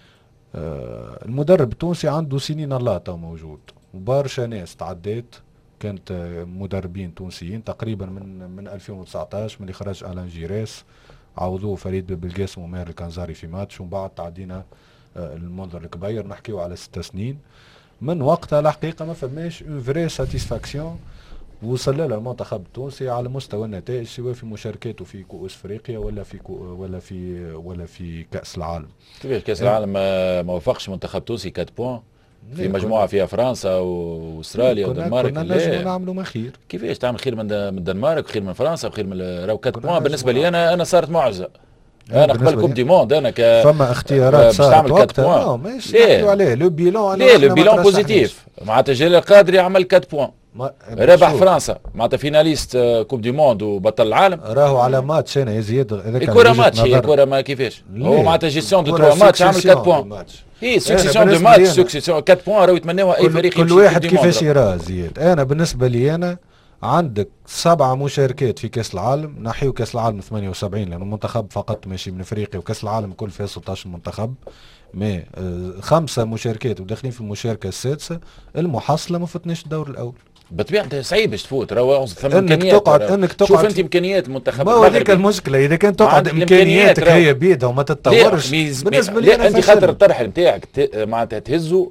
[SPEAKER 3] آه المدرب التونسي عنده سنين الله تو موجود، وبرشا ناس تعدات كانت مدربين تونسيين تقريبا من من ألفين وتسعطاش ملي خرج الان جيريس، عوضوه فريد بالقاسم وماهر الكنزاري في ماتش، ومن بعد تعدينا المنظر الكبير نحكيو على ست سنين. من وقتها الحقيقه ما فماش اون فري ساتيسفاكسيون وصل لها المنتخب التونسي على مستوى النتائج، سواء في مشاركاته في كؤوس افريقيا ولا في ولا في ولا في كاس العالم.
[SPEAKER 4] كيفاش كاس العالم ما وفقش منتخب تونسي أربعة بوان في مجموعه فيها فرنسا واستراليا والدنمارك؟
[SPEAKER 3] كنا نجموا نعملوا ما خير.
[SPEAKER 4] كيفاش تعمل خير من الدنمارك وخير من فرنسا وخير من راهو أربعة بوان؟ بالنسبه لي انا انا صارت معجزه. انا قبل كوب دي موند انا ك
[SPEAKER 3] فما اختيارات صارت وقتها اه ماشي نحكيو عليه لو بيلون.
[SPEAKER 4] ليه لو بيلون بوزيتيف معناتها جلال القادري عمل أربعة بوان، ربح فرنسا معناتها فيناليست كوب دي موند وبطل العالم.
[SPEAKER 3] راهو على ماتش انا يا زياد هذاك
[SPEAKER 4] الكره ماتش، هي الكره ما كيفاش هو معناتها جيستيون دو تروا ماتش عمل أربعة بوان. هي سكسيسيون دو ماتش، سكسيسيون أربعة بوان راهو يتمناوها اي فريق.
[SPEAKER 3] كل واحد كيفاش يراه زياد. انا بالنسبه لي انا عندك سبعة مشاركات في كاس العالم، نحيو كاس العالم ثمانية وسبعين لانه المنتخب فقط ماشي من افريقيا، وكاس العالم كل فيها ستة عشر منتخب، مي آه خمسه مشاركات وداخلين في المشاركه السادسه، المحصله ما فتناش الدور الاول.
[SPEAKER 4] بالطبيعه صعيب باش تفوت، راهو ثم
[SPEAKER 3] امكانيات. تقعد انك تقعد
[SPEAKER 4] شوف انت امكانيات المنتخب
[SPEAKER 3] المغربي. ما هذيك المشكله، اذا كان تقعد امكانياتك هي بيدها وما تتطورش بالنسبه لي انا
[SPEAKER 4] انت خاطر الطرح نتاعك معناتها تهزوا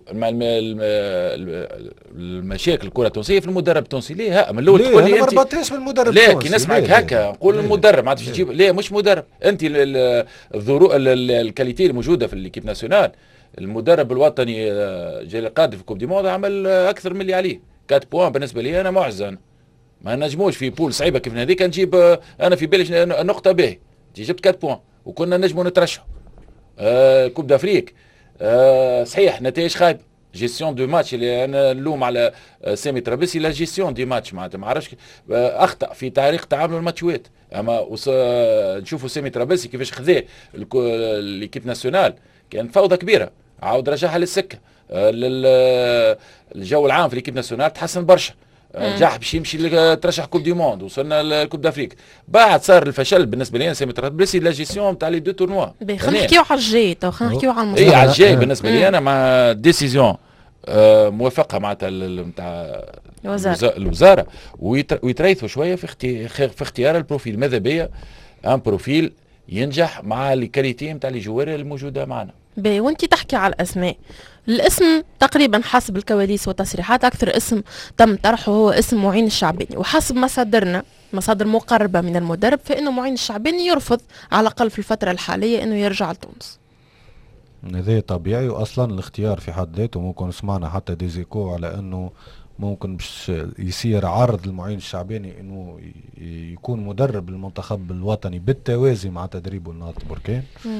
[SPEAKER 4] المشاكل الكره التونسيه في المدرب التونسي. ليه ها من الاول تقول لي انت ما
[SPEAKER 3] ربطتهاش بالمدرب
[SPEAKER 4] التونسي؟ لا كي نسمعك هكا نقول المدرب ما عادش تجيب. لا مش مدرب، انت الظروف الكاليتي الموجوده في ليكيب ناسيونال، المدرب الوطني جلال القادري في كوب دي موند عمل اكثر من اللي عليه. أربعة بوان بالنسبه لي انا معزه. ما نجموش في بول صعيبه كيف هذيك نجيب. انا في بالي نقطه باهي جبت أربعة بوان وكنا نجموا نترشحوا آه كوب دافريك. آه صحيح نتائج خايبه، جيستيون دو ماتش اللي انا نلوم على سامي طرابلسي، لا جيستيون دي ماتش معناتها ما عرفش آه اخطا في طريقه تعامل الماتشوات. اما نشوفوا سامي طرابلسي كيفاش خذا ليكيب ناسيونال كان فوضى كبيره، عاود رجعها للسكه. الجو العام في ليكيب ناسيونال تحسن برشا، نجح باش يمشي ترشح كوب دي موند، وصلنا لكوب دافريك. بعد صار الفشل بالنسبه لي سامي طرابلسي لا جيستيون تاع لي دو تورنوا.
[SPEAKER 2] خلينا نحكيو على الجاي تو، خلينا نحكيو على المستقبل.
[SPEAKER 4] اي على الجاي بالنسبه لي انا مع ديسيزيون آه موافقه معناتها نتاع الوزاره، ويتريثوا شويه في اختي في اختيار البروفيل. ماذا بيا ان بروفيل ينجح مع الكاليتي نتاع لي جوار الموجوده معنا.
[SPEAKER 2] باهي وانت تحكي على الاسماء، الاسم تقريبا حسب الكواليس والتصريحات اكثر اسم تم طرحه هو اسم معين الشعباني، وحسب مصادرنا مصادر مقربه من المدرب فانه معين الشعباني يرفض على الاقل في الفتره الحاليه انه يرجع لتونس.
[SPEAKER 3] هذا طبيعي، واصلا الاختيار في حد ذاته ممكن سمعنا حتى ديزيكو على انه ممكن باش يصير عرض المعين الشعباني انه يكون مدرب المنتخب الوطني بالتوازي مع تدريبه لنهضة بركان.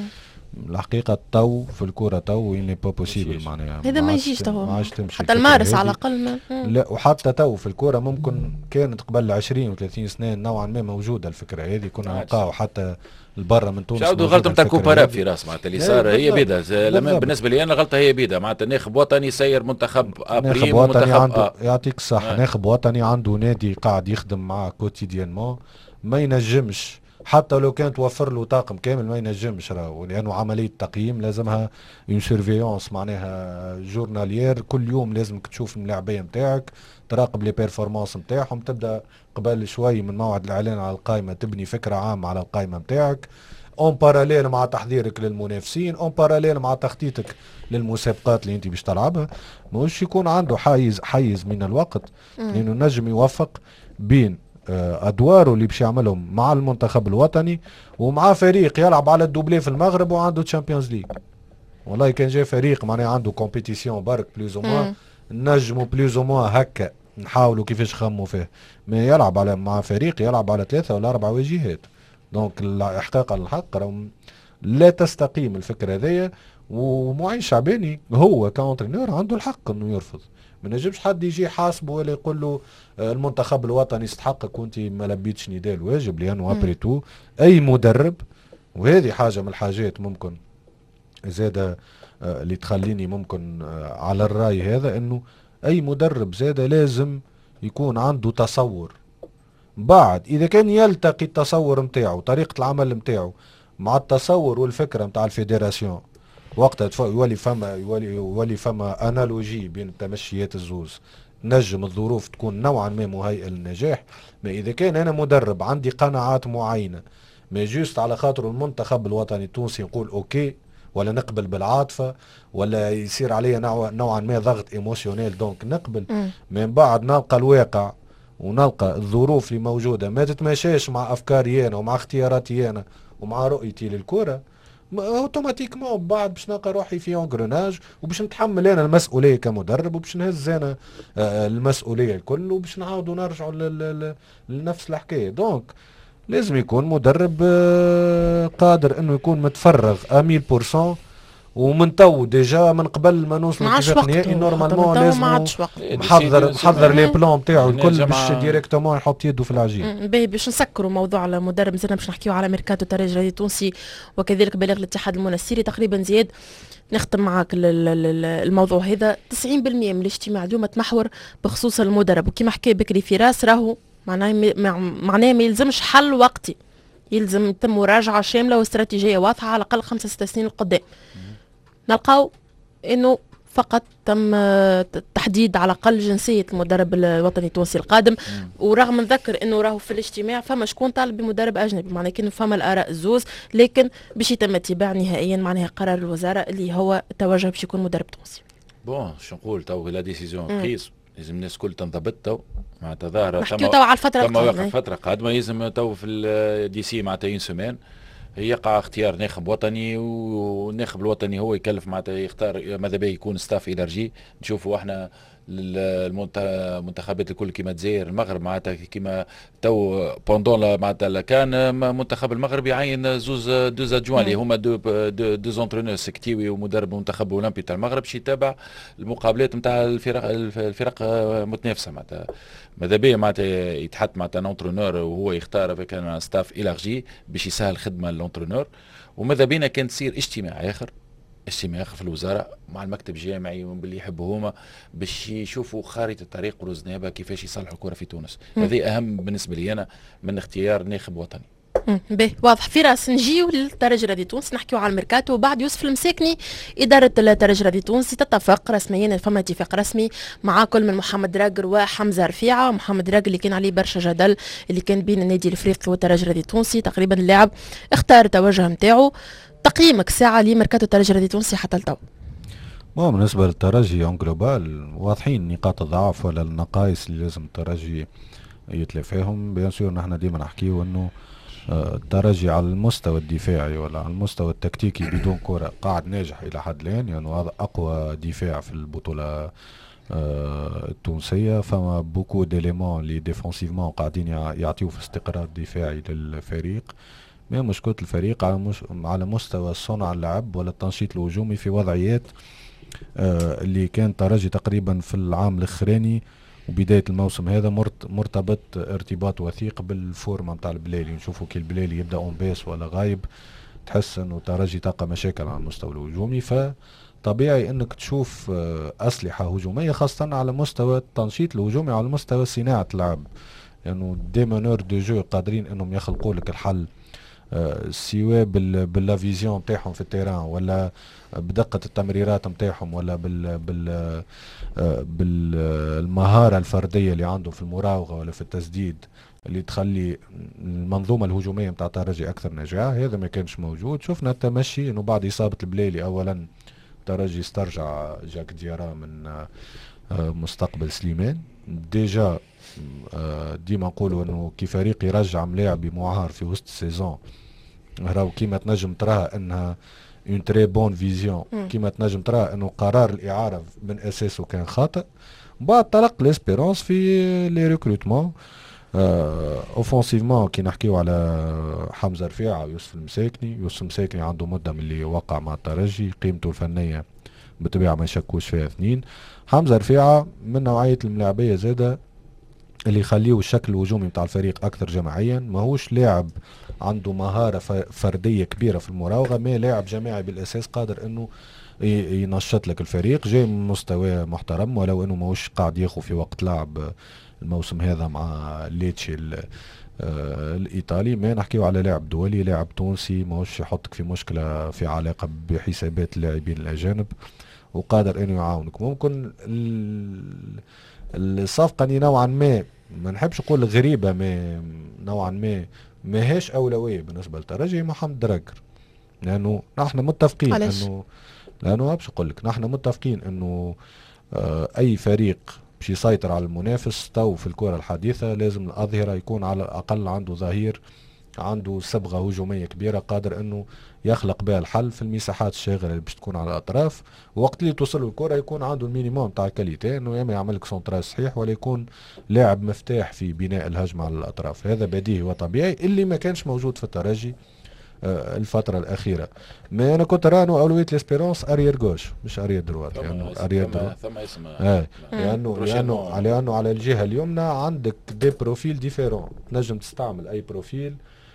[SPEAKER 3] الحقيقه تو في الكره تو اللي با بوسيبل معناها
[SPEAKER 2] هذا ما يجيش تو
[SPEAKER 3] تمشي
[SPEAKER 2] حتى المارس على الاقل.
[SPEAKER 3] لا وحتى تو في الكره ممكن كانت قبل عشرين وثلاثين سنه نوعا ما موجوده الفكره هذه، كنا نلقاو حتى البرة من تونس.
[SPEAKER 4] شعودوا غلطه نتاع كوباراب في راس معناتها اللي صار هي بيدا لما بالنسبه لي انا غلطه هي بيدا معناتها ناخب وطني يسير منتخب
[SPEAKER 3] ناخب وطني عنده يعطيك الصح آه. ناخب وطني عنده نادي قاعد يخدم معاه كوتيديانمون، ما ينجمش حتى لو كان توفر له طاقم كامل ما ينجمش راهو، لانه عمليه تقييم لازمها اون سيرفيونس معناها جورناليير، كل يوم لازمك تشوف الملاعبيه نتاعك تراقب لي بيرفورمانس نتاعهم، تبدا قبل شوي من موعد الاعلان على القائمه تبني فكره عامه على القائمه نتاعك اون باراليل مع تحضيرك للمنافسين، اون باراليل مع تخطيطك للمسابقات اللي انت باش تلعبها. مش يكون عنده حيز حيز من الوقت لانه نجم يوفق بين ادواره اللي باش يعملهم مع المنتخب الوطني ومع فريق يلعب على الدوبلي في المغرب وعنده تشامبيونز ليج. والله كان جاي فريق معناها عنده كومبيتيسيون برك بلوز او موان نجموا بلوز او موان هكا نحاولوا كيفاش نخموا فيه، ما يلعب على مع فريق يلعب على ثلاثه ولا اربع واجهات. دونك احقاقا الحق لا تستقيم الفكره هذيا، ومعين شعباني هو كونترينور عنده الحق انه يرفض. ما نجمش حد يجي حاسبه ولا يقول له المنتخب الوطني يستحقك وانت ما لبيتش نداء الواجب، لانه ابري تو اي مدرب، وهذه حاجه من الحاجات ممكن زاده اللي تخليني ممكن على الراي هذا، انه اي مدرب زاده لازم يكون عنده تصور. بعد اذا كان يلتقي التصور نتاعو طريقه العمل نتاعو مع التصور والفكره نتاع الفيدراسيون، وقتها يولي فما يولي يولي فما انالوجي بين التمشيات الزوز، نجم الظروف تكون نوعا ما مهيئه للنجاح. ما اذا كان انا مدرب عندي قناعات معينه، ما جوست على خاطر المنتخب الوطني التونسي نقول اوكي ولا نقبل بالعاطفه ولا يصير علي نوع نوعا ما ضغط ايموشيونيل دونك نقبل، من بعد نلقى الواقع ونلقى الظروف اللي موجوده ما تتماشاش مع افكاري انا ومع اختياراتي انا ومع رؤيتي للكره، اوتوماتيكمون بعد باش نلقى روحي في انغروناج وباش نتحمل انا المسؤوليه كمدرب وباش نهز انا المسؤوليه الكل وباش نعاودوا نرجعوا لنفس الحكايه. دونك لازم يكون مدرب قادر انه يكون متفرغ مية بالمية، ومن تو ديجا من قبل ما نوصلوا لاتفاق نهائي نورمالمون لازم محضر محضر لي بلان نتاعو الكل باش ديريكتومون يحط يده في العجين.
[SPEAKER 2] باهي باش نسكروا موضوع على المدرب زينا باش نحكيو على ميركاتو الترجي التونسي وكذلك بلاغ الاتحاد المنستيري. تقريبا زياد نختم معاك الموضوع هذا. تسعين بالمئة من الاجتماع اليوم تمحور بخصوص المدرب، وكما حكى بكري فراس راهو معناه معناه ما يلزمش حل وقتي، يلزم يتم مراجعه شامله واستراتيجيه واضحه على الاقل خمسة ست سنين القدام. نلقاو انه فقط تم تحديد على الاقل جنسيه المدرب الوطني التونسي القادم، ورغم نذكر انه راهو في الاجتماع فما شكون طالب بمدرب اجنبي، معناه كانه فما الاراء الزوز، لكن باش يتم اتباع نهائيا معناها قرار الوزاره اللي هو التوجه باش يكون مدرب تونسي.
[SPEAKER 4] بون شو نقول تو لا ديسيزيون قيس، لازم الناس الكل تنضبط تو معناتها ظاهره
[SPEAKER 2] نحكيو تو على الفتره
[SPEAKER 4] القادمه فتره قادمه لازم تو في الدي سي معناتها اون سيمين يقع اختيار ناخب وطني، والناخب الوطني هو يكلف معناتها يختار ماذا بيه يكون ستاف إلارجي. نشوفوا احنا المنتخبات الكل كيما الجزائر المغرب معناتها كيما تو بوندون معناتها كان منتخب المغرب يعين زوز دوز ادجوان اللي هما دو دو دوز انترونور سكتيوي ومدرب المنتخب الاولمبي تاع المغرب باش يتابع المقابلات نتاع الفرق الفرق متنافسه. معناتها ماذا بيه معناتها يتحط معناتها انترونور وهو يختار كان ستاف إلارجي باش يسهل خدمه للانترونور. وماذا بينا كان تصير اجتماع اخر اجتماع في الوزاره مع المكتب الجامعي باللي يحبوا هما باش يشوفوا خارطه طريق روزنابه كيفاش يصلحوا الكره في تونس. هذه اهم بالنسبه لي انا من اختيار ناخب وطني.
[SPEAKER 2] باهي واضح. فراس نجيو للترجي رياضي تونس نحكيو على الميركاتو، وبعد يوسف المساكني اداره الترجي رياضي تونس تتفق رسميا، فما اتفاق رسمي مع كل من محمد راقر وحمزه رفيعه. محمد راقر اللي كان عليه برشا جدل اللي كان بين النادي الافريقي والترجي رياضي التونسي، تقريبا اللاعب اختار التوجه نتاعو. تقييمك ساعه لميركاتو الترجي رياضي التونسي حتى لتو؟
[SPEAKER 3] بالنسبه للترجي اون جلوبال واضحين نقاط الضعف ولا النقائص اللي لازم الترجي يتلافاهم. بيان سور نحن ديما نحكيو انه الترجي على المستوى الدفاعي ولا على المستوى التكتيكي بدون كرة قاعد ناجح إلى حد الآن، يعني هذا أقوى دفاع في البطولة التونسية. فما بوكو ديليمون اللي ديفونسيفمون قاعدين يعطيو في استقرار دفاعي للفريق. ما مشكلة الفريق على مش على مستوى صنع اللعب ولا التنشيط الهجومي في وضعيات آه اللي كان ترجي تقريبا في العام الاخراني وبداية الموسم هذا مرتبط ارتباط وثيق بالفورمة متاع البلالي. نشوفوا كي البلالي يبدا اون بيس ولا غايب تحس انه ترجي تلقى مشاكل على المستوى الهجومي، فطبيعي انك تشوف آه اسلحة هجومية خاصة على مستوى التنشيط الهجومي على مستوى صناعة اللعب، لانه يعني دي مانور دو جو قادرين انهم يخلقوا لك الحل أه سواء باللا فيزيون نتاعهم في التيران ولا بدقة التمريرات نتاعهم ولا بال بال أه بالمهارة الفردية اللي عندهم في المراوغة ولا في التسديد اللي تخلي المنظومة الهجومية نتاع الترجي أكثر نجاح. هذا ما كانش موجود. شفنا التمشي إنه بعد إصابة البلالي أولا الترجي استرجع جاك ديارا من أه مستقبل سليمان. ديجا ديما نقولوا انه كي فريق يرجع ملاعب معار في وسط السيزون راهو كيما تنجم تراها انها اون تري بون فيزيون، كيما تنجم تراها انه قرار الاعاره من اساسه كان خاطئ. بعد طلق ليسبيرونس في لي ريكروتمون اوفونسيفمون كي نحكيو على حمزه رفيعه ويوسف المساكني. يوسف المساكني عنده مده من اللي وقع مع الترجي، قيمته الفنيه بطبيعه ما يشكوش فيها اثنين. حمزه رفيعه من نوعيه الملاعبيه زاده اللي يخليه الشكل الهجومي نتاع الفريق اكثر جماعيا. ماهوش لاعب عنده مهاره فرديه كبيره في المراوغه، ما لاعب جماعي بالاساس قادر انه ينشط لك الفريق. جاي من مستوى محترم ولو انه ماهوش قاعد ياخذ في وقت لعب الموسم هذا مع ليتشي آه الايطالي. ما نحكيو على لاعب دولي، لاعب تونسي ماهوش يحطك في مشكله في علاقه بحسابات اللاعبين الاجانب وقادر انه يعاونك. ممكن الصفقه دي نوعا ما ما نحبش نقول غريبه، ما نوعا ما ماهيش اولويه بالنسبه للترجي محمد دراجر، لانه نحن متفقين علاش؟ انه لانه باش نقول لك نحن متفقين انه آه اي فريق باش يسيطر على المنافس تو في الكره الحديثه لازم الاظهره يكون على الاقل عنده ظهير عنده صبغه هجوميه كبيره قادر انه يخلق بها الحل في المساحات الشاغره اللي باش تكون على الاطراف. وقت اللي توصل له الكره يكون عنده المينيموم تاع الكاليتي انه يا يعمل لك سونتراج صحيح ولا يكون لاعب مفتاح في بناء الهجمه على الاطراف. هذا بديهي وطبيعي اللي ما كانش موجود في الترجي آه الفتره الاخيره. ما انا كنت رانو اولويه ليسبيرونس اريير جوش مش اريير دروات، لانه يعني اريير دروات
[SPEAKER 4] ثم اسم
[SPEAKER 3] اه لانه لانه لانه على الجهه اليمنى عندك دي بروفيل ديفيرون، تنجم تستعمل اي بروفيل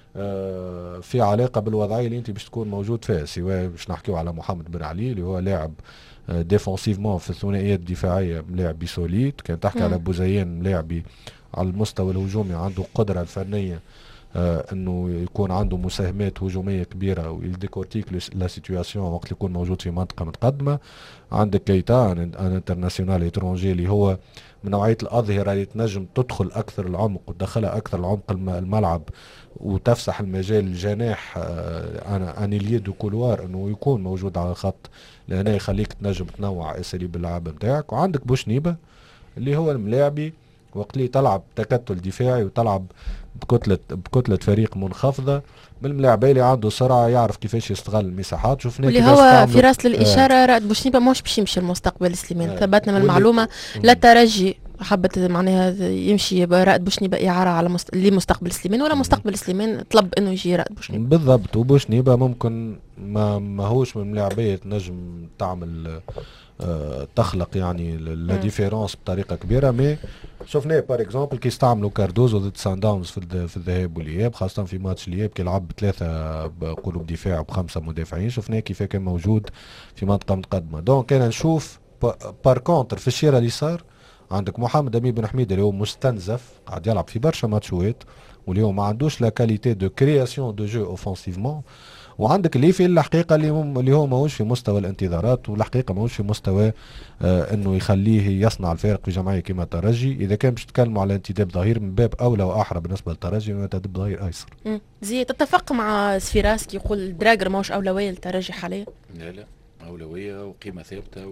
[SPEAKER 3] آه في علاقه بالوضعيه اللي انت باش تكون موجود فيها، سواء باش نحكيو على محمد بن علي اللي هو لاعب آه ديفونسيفمون في الثنائيات الدفاعيه ملاعب سوليد، كان تحكي على بوزيان ملاعبي على المستوى الهجومي عنده القدره الفنيه آه انه يكون عنده مساهمات هجوميه كبيره ويديكورتيك لا سيتوياسيون وقت يكون موجود في منطقه متقدمه. عندك كيتا ان انترناسيونال اترونجي اللي هو من نوعيه الاظهره اللي تنجم تدخل اكثر العمق وتدخلها اكثر العمق الملعب وتفسح المجال الجناح آه انيليه دو كولوار انه يكون موجود على الخط، لهنا يخليك تنجم تنوع اساليب اللعب نتاعك. وعندك بوشنيبه اللي هو الملاعبي وقت اللي تلعب تكتل دفاعي وتلعب بكتلة بكتلة فريق منخفضة من الملاعبين اللي عنده سرعة يعرف كيفاش يستغل المساحات. شفنا
[SPEAKER 2] اللي هو في راس للإشارة آه. رائد بوشنيبة مش باش يمشي المستقبل سليمان آه. ثبتنا من المعلومة لا الترجي حبت معناها يمشي رائد بوشنيبة إعارة على مست... لمستقبل سليمان ولا مستقبل سليمان طلب إنه يجي رائد بوشنيبة
[SPEAKER 3] بالضبط. وبوشنيبة ممكن ما ماهوش من الملاعبية تنجم تعمل آه تخلق يعني لا ديفيرونس بطريقة كبيرة. مي شفناه بار اكزومبل كي استعملوا كاردوزو ضد سان داونز في, في الذهاب والاياب، خاصه في ماتش الاياب كي لعب بثلاثه قلوب دفاع وبخمسه مدافعين، شفناه كيف كان موجود في منطقه متقدمه. دونك كان نشوف بار كونتر في الشيره اليسار عندك محمد امين بن حميد اللي هو مستنزف قاعد يلعب في برشا ماتشوات واليوم ما عندوش لا كاليتي دو كرياسيون دو جو اوفونسيفمون. وعندك اللي في الحقيقه اللي هم اللي هو ماهوش في مستوى الانتظارات والحقيقه ماهوش في مستوى آه انه يخليه يصنع الفارق في جمعيه كما الترجي. اذا كان باش تتكلموا على انتداب ظهير من باب اولى واحرى بالنسبه للترجي انه ينتدب ظهير ايسر.
[SPEAKER 2] زي تتفق مع سفيراس كي يقول دراجر ماهوش اولويه للترجي حاليا؟
[SPEAKER 4] لا لا اولويه وقيمه ثابته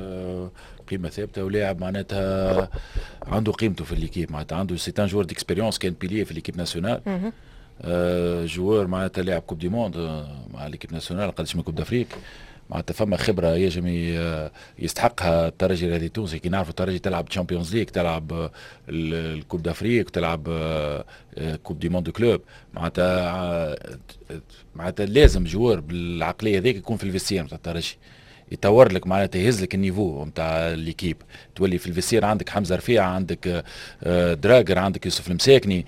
[SPEAKER 4] وقيمه ثابته ولاعب معناتها عنده قيمته في الليكيب، معناتها عنده سي ان جور ديكسبيريونس كان بيليه في الليكيب ناسيونال آه جوار معناتها لاعب كوب دي موند مع ليكيب ناسيونال قداش من كوب دافريك، معناتها فما خبره يجم يستحقها الترجي الرياضي التونسي. كي نعرفوا الترجي تلعب تشامبيونز ليغ، تلعب الكوب دافريك، تلعب كوب دي موند كلوب، معناتها معناتها لازم جوار بالعقليه هذيك يكون في الفيستير نتاع الترجي، يطور لك معناتها يهز لك النيفو نتاع ليكيب، تولي في الفيسير عندك حمزه رفيع، عندك دراجر، عندك يوسف المساكني.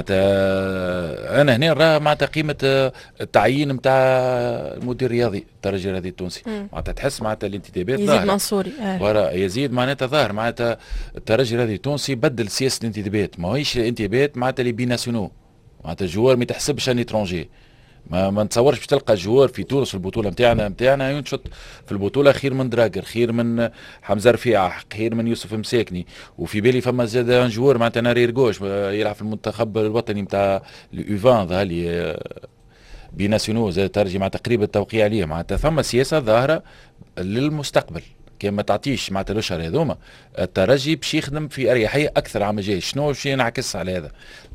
[SPEAKER 4] معناتها انا هنا راه معناتها قيمه التعيين نتاع المدير الرياضي الترجي الرياضي التونسي، معناتها تحس معناتها الانتدابات
[SPEAKER 2] يزيد منصوري
[SPEAKER 4] ورا يزيد معناتها ظاهر معناتها الترجي الرياضي التونسي بدل سياسه الانتدابات، ماهيش الانتدابات معناتها لي بي ناسيونو، معناتها الجوار ما تحسبش ان اترونجي. ما ما نتصورش باش تلقى جوار في تونس في البطوله نتاعنا نتاعنا ينشط في البطوله خير من دراجر، خير من حمزه رفيع، خير من يوسف مساكني. وفي بالي فما زاد جوار معناتها ناري رقوش يلعب في المنتخب الوطني نتاع اليو عشرين ظهر لي بيناسيونو زاد ترجي مع تقريبا التوقيع عليه. معناتها فما سياسه ظاهره للمستقبل، كي ما تعطيش معناتها الاشهر هذوما الترجي باش يخدم في اريحيه اكثر عام جاي. شنو باش ينعكس على هذا؟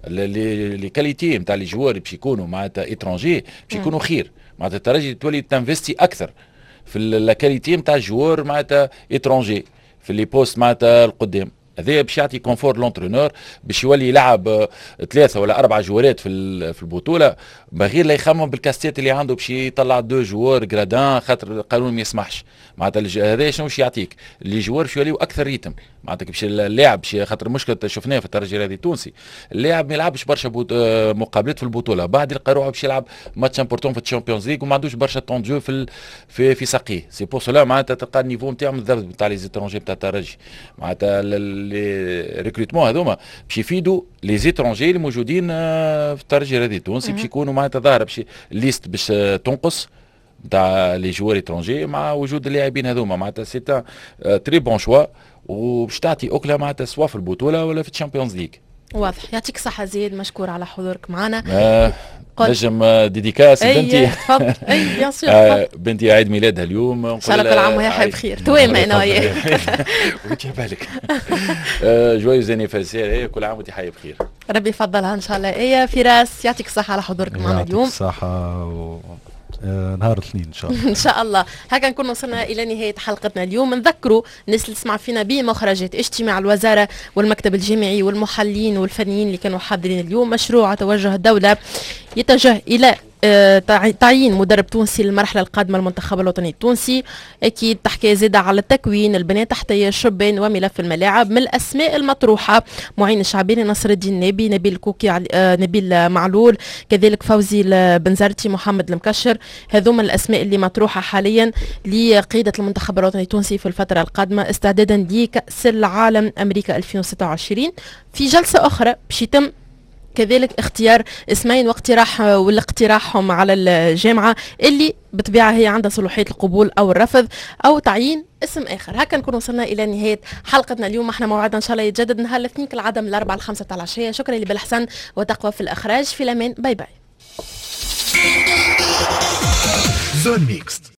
[SPEAKER 4] لي كاليتي نتاع لي جوار باش يكونوا معناتها ايترونجي باش يكونوا خير، معناتها الترجي تولي تنفستي اكثر في الكاليتي نتاع الجوار معناتها ايترونجي في لي بوست معناتها القدام. هذا باش يعطي كونفور لونترونور باش يولي يلعب ثلاثه ولا اربع جوارات في في البطوله من غير لا يخمم بالكاستيات اللي عنده باش يطلع دو جوار جرادان خاطر القانون ما يسمحش. معناتها هذا شنو باش يعطيك؟ اللي جوار باش يوليو اكثر ريتم، معناتها باش اللاعب باش خاطر المشكله شفناها في الترجي الرياضي التونسي، اللاعب ما يلعبش برشا مقابلات في البطوله، بعد يلقى روحه باش يلعب ماتش امبورتون في الشامبيونز ليغ وما عندوش برشا طون جو في في في ساقيه. سي بور سولا معناتها تلقى النيفو نتاعو متذبذب نتاع لي زيترونجي نتاع الترجي. معناتها لي ريكروتمون هذوما باش يفيدوا لي زيترونجي اللي موجودين في الترجي الرياضي التونسي، باش يكونوا معناتها ظاهره باش الليست باش تنقص نتاع لي جوار اترونجي مع وجود اللاعبين هذوما. معناتها سي ان تري بون شوا وباش تعطي اكله معناتها سواء في البطوله ولا في الشامبيونز ليغ.
[SPEAKER 2] واضح. يعطيك الصحة زيد، مشكور على حضورك معنا.
[SPEAKER 4] آه نجم ديديكاس بنتي.
[SPEAKER 2] تفضل. اي بيان سور.
[SPEAKER 4] آه بنتي عيد ميلادها اليوم،
[SPEAKER 2] ان شاء الله كل عام وهي حي بخير. توام انا وياك.
[SPEAKER 4] وانت بالك. آه جويوز انيفرسير، كل عام وانت حي بخير.
[SPEAKER 2] ربي يفضلها ان شاء الله. ايه فراس يعطيك الصحة على حضورك معنا اليوم.
[SPEAKER 3] يعطيك الصحة و... نهار الاثنين ان شاء الله.
[SPEAKER 2] ان شاء الله. هكا نكون وصلنا الى نهايه حلقتنا اليوم. نذكروا الناس اللي تسمع فينا بمخرجات اجتماع الوزاره والمكتب الجامعي والمحللين والفنيين اللي كانوا حاضرين اليوم، مشروع توجه الدوله يتجه الى تعيين مدرب تونسي للمرحلة القادمة المنتخب الوطني التونسي. أكيد تحكي زيادة على التكوين، البنية التحتية، الشبان وملف الملاعب. من الأسماء المطروحة معين الشعباني، نصر الدين نبي، نبيل كوكي، نبيل معلول، كذلك فوزي البنزرتي، محمد المكشر. هذوما الأسماء اللي مطروحة حاليا لقيادة المنتخب الوطني التونسي في الفترة القادمة استعدادا لكأس العالم أمريكا ألفين وستة وعشرين. في جلسة أخرى باش يتم كذلك اختيار اسمين واقتراح والاقتراحهم على الجامعة اللي بطبيعة هي عندها صلاحية القبول أو الرفض أو تعيين اسم آخر. هكا نكون وصلنا إلى نهاية حلقتنا اليوم. احنا موعدنا إن شاء الله يتجدد نهار الاثنين كالعادة من الأربعة لخمسة تاع العشية. شكرا لبالحسن وتقوى في الإخراج. في الأمان. باي باي. زون ميكس.